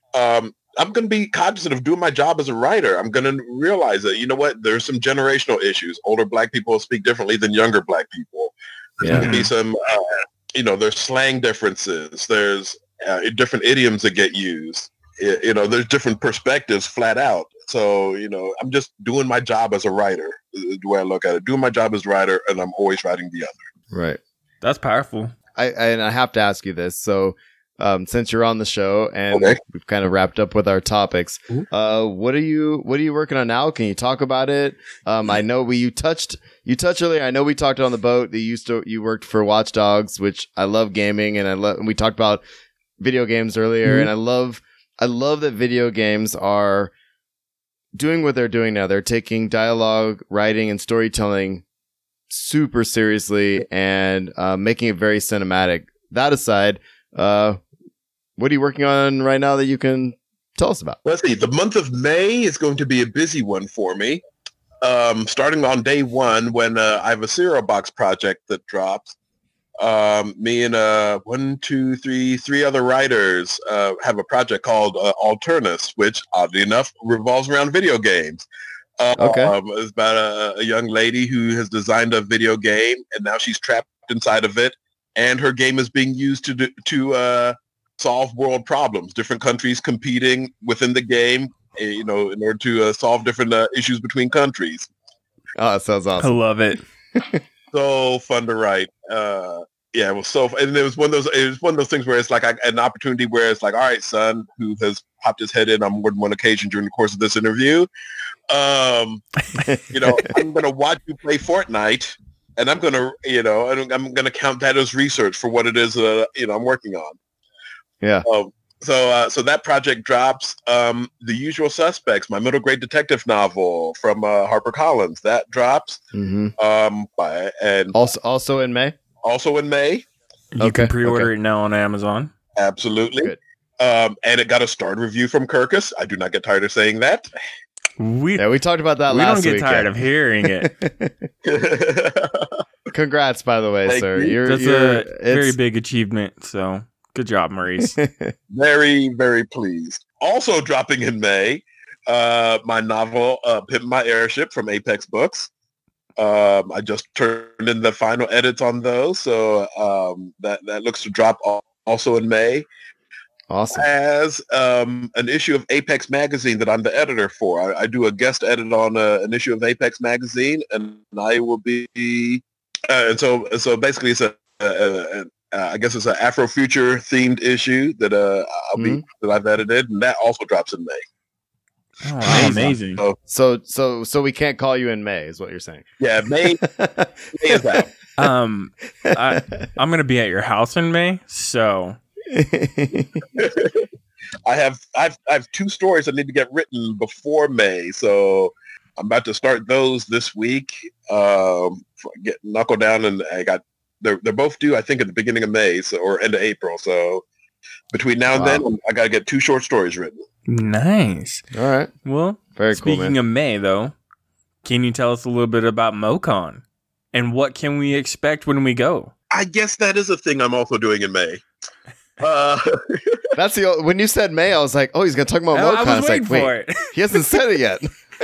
cognizant of doing my job as a writer. I'm going to realize that, you know what, there's some generational issues. Older Black people speak differently than younger Black people. There's going to be some, you know, there's slang differences. There's different idioms that get used. You know, there's different perspectives flat out. So, you know, I'm just doing my job as a writer, is the way I look at it. Doing my job as a writer, and I'm always writing the other. Right. That's powerful. I have to ask you this. So, since you're on the show and we've kind of wrapped up with our topics, what are you working on now? Can you talk about it? I know you touched earlier. I know we talked on the boat that you worked for Watch Dogs, which I love gaming, and we talked about video games earlier, and I love that video games are doing what they're doing now. They're taking dialogue, writing, and storytelling super seriously and making it very cinematic. That aside, what are you working on right now that you can tell us about? Let's see. The month of May is going to be a busy one for me. Starting on day one, when I have a cereal box project that drops. Me and three other writers have a project called Alternus, which oddly enough revolves around video games. It's about a young lady who has designed a video game, and now she's trapped inside of it, and her game is being used to solve world problems. Different countries competing within the game, you know, in order to solve different issues between countries. Oh, that sounds awesome! I love it. So fun to write. Yeah, it was so, and it was one of those things where it's like an opportunity where it's like, all right, son, who has popped his head in on more than one occasion during the course of this interview, you know, I'm going to watch you play Fortnite, and I'm going to count that as research for what it is, you know, I'm working on. Yeah. So that project drops. The Usual Suspects, my middle grade detective novel from HarperCollins, that drops. Mm-hmm. And Also in May. Also in May. You can pre-order it now on Amazon. Absolutely. Good. And it got a starred review from Kirkus. I do not get tired of saying that. We talked about that last week. We don't get tired of hearing it. Congrats, by the way, Thank sir. you. That's a very big achievement. So good job, Maurice. Very, very pleased. Also dropping in May, my novel, Pimp My Airship from Apex Books. I just turned in the final edits on those. So that looks to drop also in May. Awesome. As an issue of Apex Magazine that I'm the editor for. I do a guest edit on an issue of Apex Magazine, and I will be. And so basically, it's I guess it's an Afrofuture themed issue that that I've edited, and that also drops in May. Oh, wow, amazing! So we can't call you in May, is what you're saying? Yeah, May is out. I'm gonna be at your house in May, so. I have 2 stories I need to get written before May, so I'm about to start those this week. Get knuckle down, and they're both due I think at the beginning of May, or end of April. So between now and then, I got to get 2 short stories written. Nice. All right. Well, very cool. Speaking of May, though, can you tell us a little bit about MoCon and what can we expect when we go? I guess that is a thing I'm also doing in May. That's when you said May, I was like, oh, he's gonna talk about MoCon. I was waiting for it. He hasn't said it yet.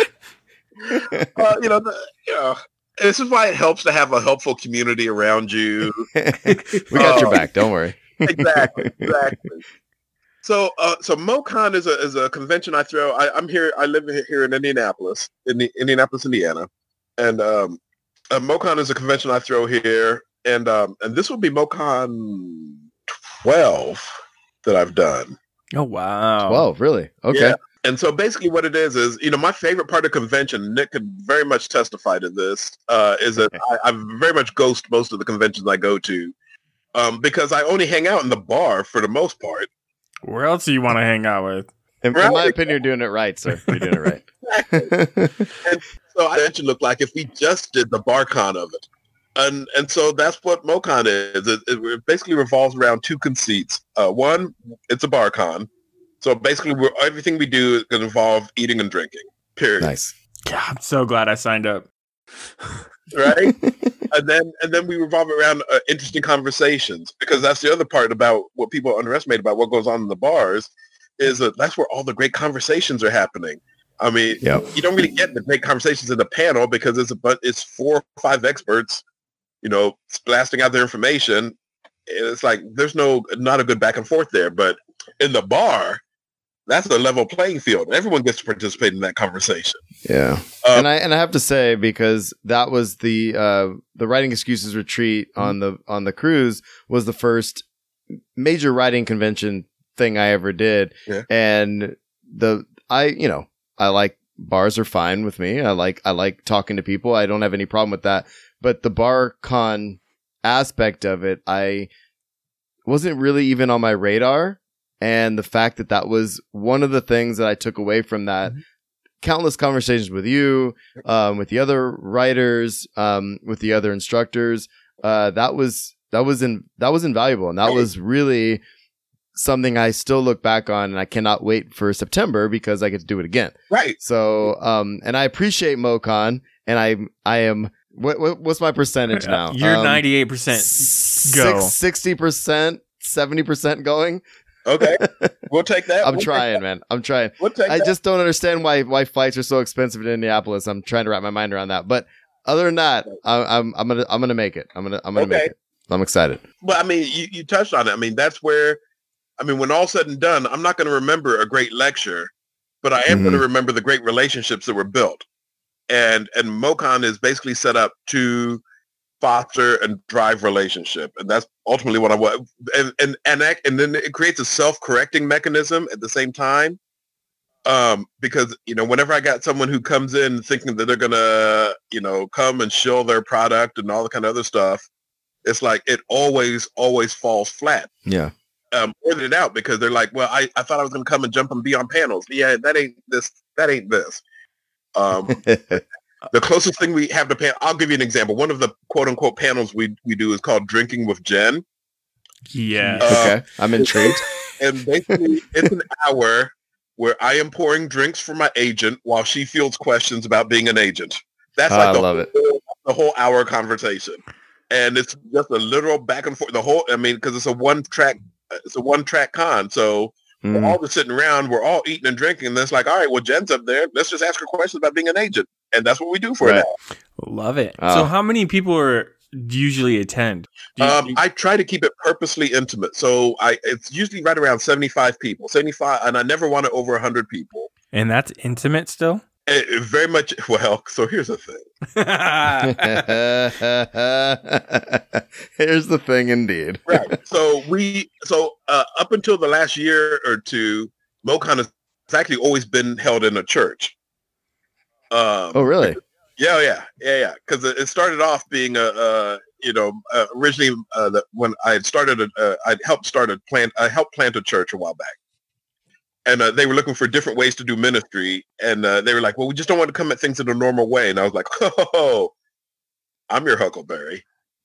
This is why it helps to have a helpful community around you. We got your back. Don't worry. Exactly. So MoCon is a convention I throw. I'm here. I live here in Indianapolis, Indiana, and MoCon is a convention I throw here, and this will be MoCon 12 that I've done. Oh, wow. 12, really? Okay. Yeah. And so basically what it is, my favorite part of convention, Nick could very much testify to this, is that I very much ghost most of the conventions I go to because I only hang out in the bar for the most part. Where else do you want to hang out with? In my opinion, you're doing it right, sir. You're doing it right. Exactly. And so I should look like if we just did the BarCon of it. And so that's what MoCon is. It basically revolves around 2 conceits. One, it's a BarCon. So basically, everything we do is going to involve eating and drinking, period. Nice. God, I'm so glad I signed up. Right? and then we revolve around interesting conversations, because that's the other part about what people underestimate about what goes on in the bars is that that's where all the great conversations are happening. I mean, You don't really get the great conversations in the panel because it's 4 or 5 experts blasting out their information. It's like there's not a good back and forth there. But in the bar, that's a level playing field. Everyone gets to participate in that conversation. Yeah, and I have to say, because that was the Writing Excuses retreat on the cruise was the first major writing convention thing I ever did, and I like bars are fine with me. I like talking to people. I don't have any problem with that. But the BarCon aspect of it, I wasn't really even on my radar. And the fact that was one of the things that I took away from that, countless conversations with you, with the other writers, with the other instructors, that was invaluable. And that was really something I still look back on, and I cannot wait for September because I get to do it again. Right. So, and I appreciate MoCon, and I am, what's my percentage now? You're 98% go. 60%, 70% going. Okay. We'll take that. I'm trying, man. I'm trying. I just don't understand why flights are so expensive in Indianapolis. I'm trying to wrap my mind around that. But other than that, I'm gonna make it. I'm gonna make it. I'm excited. Well, I mean, you touched on it. I mean, that's where, when all's said and done, I'm not going to remember a great lecture, but I am going to remember the great relationships that were built. And MoCon is basically set up to foster and drive relationship, and that's ultimately what I want. And then it creates a self-correcting mechanism at the same time, because whenever I got someone who comes in thinking that they're gonna come and shill their product and all the kind of other stuff, it's like it always falls flat. Yeah. ordered it out because they're like, well, I thought I was going to come and jump and be on panels. Yeah, that ain't this. That ain't this. The closest thing we have to panel, I'll give you an example. One of the quote unquote panels we do is called Drinking with Jen. Yeah. Okay, I'm intrigued. And basically, it's an hour where I am pouring drinks for my agent while she fields questions about being an agent. That's like the whole hour conversation. And it's just a literal back and forth. Because it's a one track con. So we're all just sitting around, we're all eating and drinking, and then it's like, all right, well, Jen's up there. Let's just ask her questions about being an agent. And that's what we do for it now. Love it. So how many people usually attend? I try to keep it purposely intimate. So it's usually right around 75 people. 75, and I never want it over 100 people. And that's intimate still? Very much. Well, so here's the thing. Here's the thing, indeed. Right. So up until the last year or two, MoCon has actually always been held in a church. Oh, really? Yeah. Because it started off being originally when I had started, I helped plant a church a while back. And they were looking for different ways to do ministry. And they were like, well, we just don't want to come at things in a normal way. And I was like, oh, I'm your Huckleberry.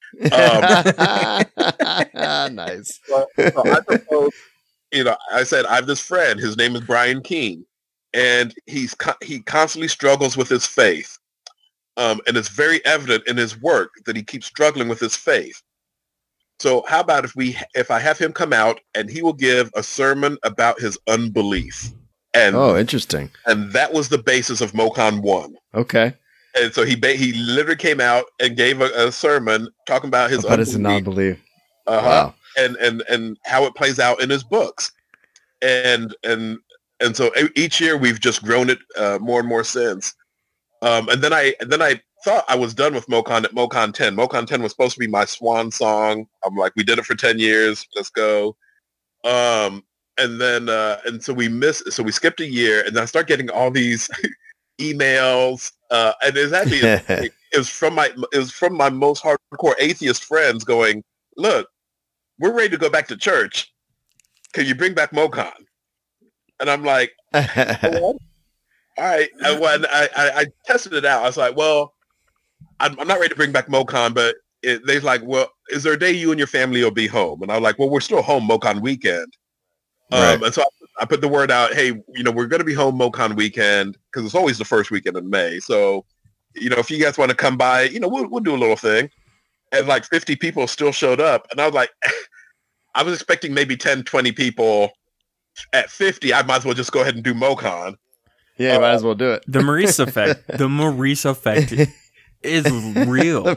Nice. So I proposed, I said, I have this friend. His name is Brian Keene. And he constantly struggles with his faith. And it's very evident in his work that he keeps struggling with his faith. So how about if I have him come out and he will give a sermon about his unbelief? And interesting. And that was the basis of MoCon 1. Okay. And so he literally came out and gave a sermon talking about his non-belief. Wow. And how it plays out in his books. And so each year we've just grown it more and more since. And then I thought I was done with MoCon at MoCon 10. MoCon 10 was supposed to be my swan song. I'm like, we did it for 10 years. Let's go. And so we skipped a year, and then I start getting all these emails. And it's actually it was from my most hardcore atheist friends going, look, we're ready to go back to church. Can you bring back MoCon? And I'm like, all right. And when I tested it out, I was like, well, I'm not ready to bring back MoCon, but they're like, well, is there a day you and your family will be home? And I'm like, well, we're still home MoCon weekend. Right. And so I put the word out, hey, we're going to be home MoCon weekend because it's always the first weekend in May. So, if you guys want to come by, we'll do a little thing. And like 50 people still showed up. And I was like, I was expecting maybe 10, 20 people. At 50, I might as well just go ahead and do MoCon. Yeah, might as well do it. The Maurice effect. The Maurice effect is real.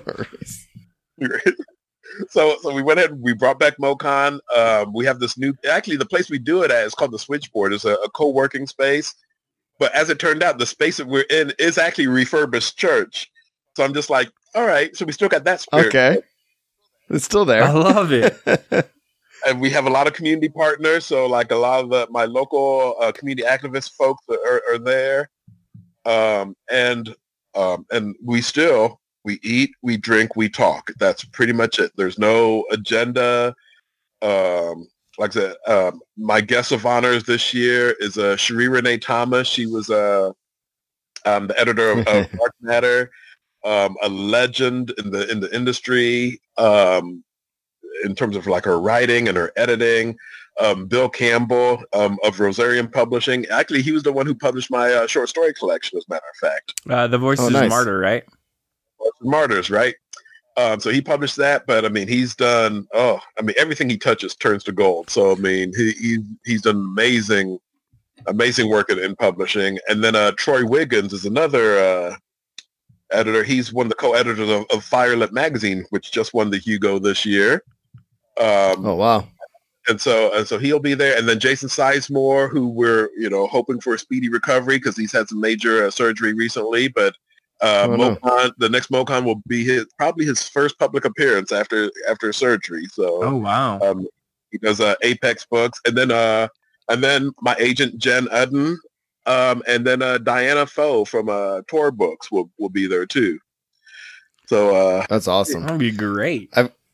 So we went ahead and we brought back MoCon. We have this the place we do it at is called the Switchboard. It's a co-working space. But as it turned out, the space that we're in is actually a refurbished church. So I'm just like, all right, so we still got that spirit. Okay. It's still there. I love it. And we have a lot of community partners. So like a lot of my local community activist folks are there. And we eat, we drink, we talk. That's pretty much it. There's no agenda. Like I said, my guest of honors this year is Cherie Renee Thomas. She was the editor of Dark Matter, a legend in the industry in terms of like her writing and her editing. Bill Campbell of Rosarium Publishing. Actually, he was the one who published my short story collection, as a matter of fact. The Voices of Martyr, right? Martyrs, right? So he published that, but I mean, he's done. Everything he touches turns to gold. So I mean, he's done amazing work in publishing. And then Troy Wiggins is another editor. He's one of the co-editors of Firelit magazine, which just won the Hugo this year. Oh wow! And so he'll be there. And then Jason Sizemore, who we're hoping for a speedy recovery because he's had some major surgery recently, but. MoCon, the next MoCon will be probably his first public appearance after surgery. So, oh wow, he does Apex Books, and then my agent Jen Udden, and then Diana Foe from Tor Books will be there too. So that's awesome. That'd be great.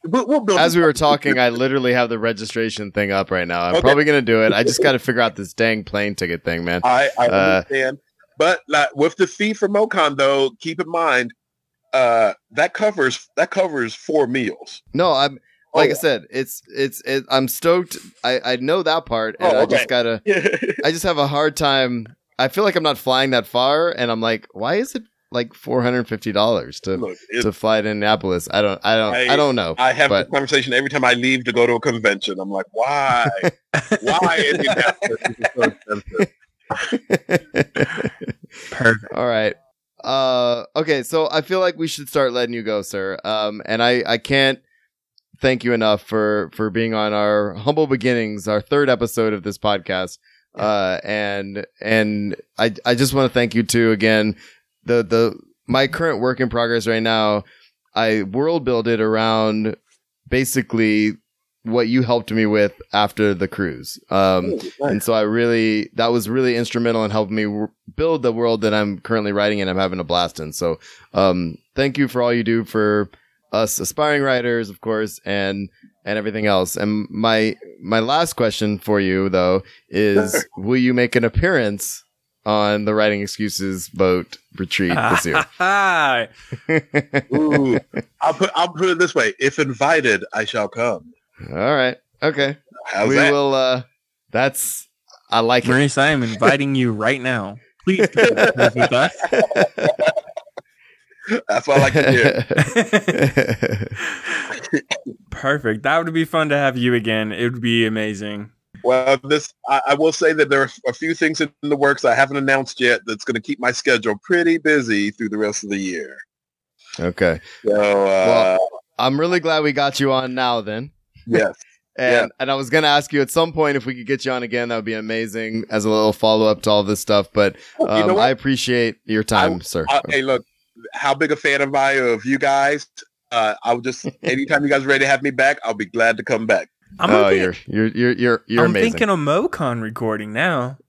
We'll build As we were talking, I literally have the registration thing up right now. I'm probably going to do it. I just got to figure out this dang plane ticket thing, man. I understand. But with the fee for MoCon, though, keep in mind that covers 4 meals. No, I'm like I said, I'm stoked. I know that part, and I just gotta. I just have a hard time. I feel like I'm not flying that far, and I'm like, why is it like $450 to fly to Indianapolis? I don't know. I have this conversation every time I leave to go to a convention. I'm like, why? Why Indianapolis is so expensive? Perfect. All right. Okay, so I feel like we should start letting you go, sir. And I can't thank you enough for being on our humble beginnings, our 3rd episode of this podcast. And I just want to thank you too again. My current work in progress right now, I world build it around basically what you helped me with after the cruise. And so that was really instrumental in helping me build the world that I'm currently writing and I'm having a blast in. So, thank you for all you do for us aspiring writers, of course, and everything else. And my last question for you though is, will you make an appearance on the Writing Excuses boat retreat this year? Ooh, I'll put it this way: if invited, I shall come. All right. Okay. How's that? Will. I like it. Maurice, I am inviting you right now. Please come with us. That's what I like to hear. Perfect. That would be fun to have you again. It would be amazing. Well, I will say that there are a few things in the works I haven't announced yet that's going to keep my schedule pretty busy through the rest of the year. Okay. So, well, I'm really glad we got you on now then. Yes. And I was going to ask you at some point if we could get you on again. That would be amazing as a little follow-up to all this stuff. But I appreciate your time, sir. Hey, look, how big a fan am I of you guys? I'll just, anytime you guys are ready to have me back, I'll be glad to come back. You're I'm amazing. thinking of MoCon recording now.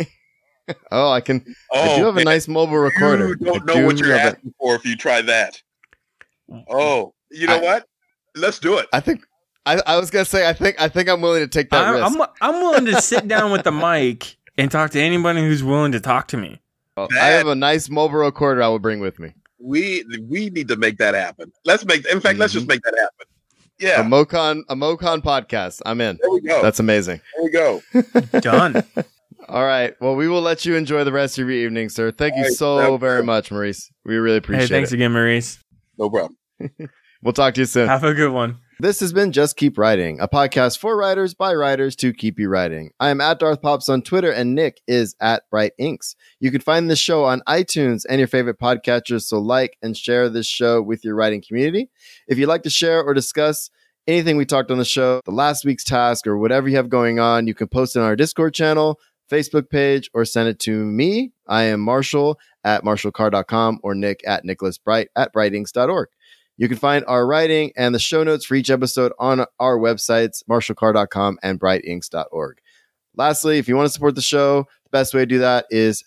I do have a nice mobile recorder. You don't know what you're asking for if you try that. Oh, you know what? Let's do it. I think I was gonna say I think I'm willing to take that risk. I'm willing to sit down with the mic and talk to anybody who's willing to talk to me. I have a nice mobile recorder I will bring with me. We need to make that happen. Let's just make that happen. Yeah. A MoCon podcast. I'm in. There we go. That's amazing. There we go. Done. All right. Well, we will let you enjoy the rest of your evening, sir. Thank you so very much, Maurice. We really appreciate it. Hey, thanks again, Maurice. No problem. We'll talk to you soon. Have a good one. This has been Just Keep Writing, a podcast for writers by writers to keep you writing. I am at Darth Pops on Twitter, and Nick is at Bright Inks. You can find this show on iTunes and your favorite podcatchers, so like and share this show with your writing community. If you'd like to share or discuss anything we talked on the show, the last week's task, or whatever you have going on, you can post it on our Discord channel, Facebook page, or send it to me. I am Marshall at marshallcarr.com or Nick at nicholasbright at brightinks.org. You can find our writing and the show notes for each episode on our websites, marshallcarr.com and brightinks.org. Lastly, if you want to support the show, the best way to do that is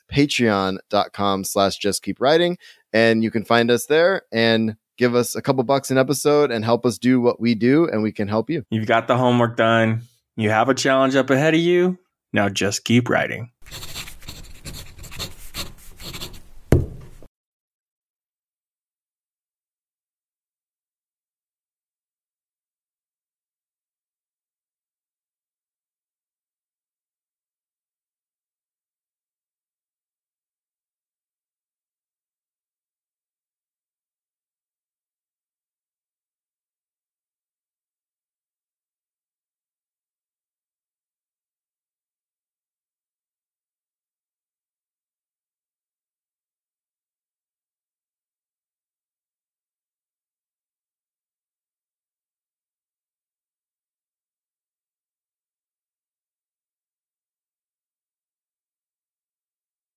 patreon.com/justkeepwriting. And you can find us there and give us a couple bucks an episode and help us do what we do, and we can help you. You've got the homework done. You have a challenge up ahead of you. Now just keep writing.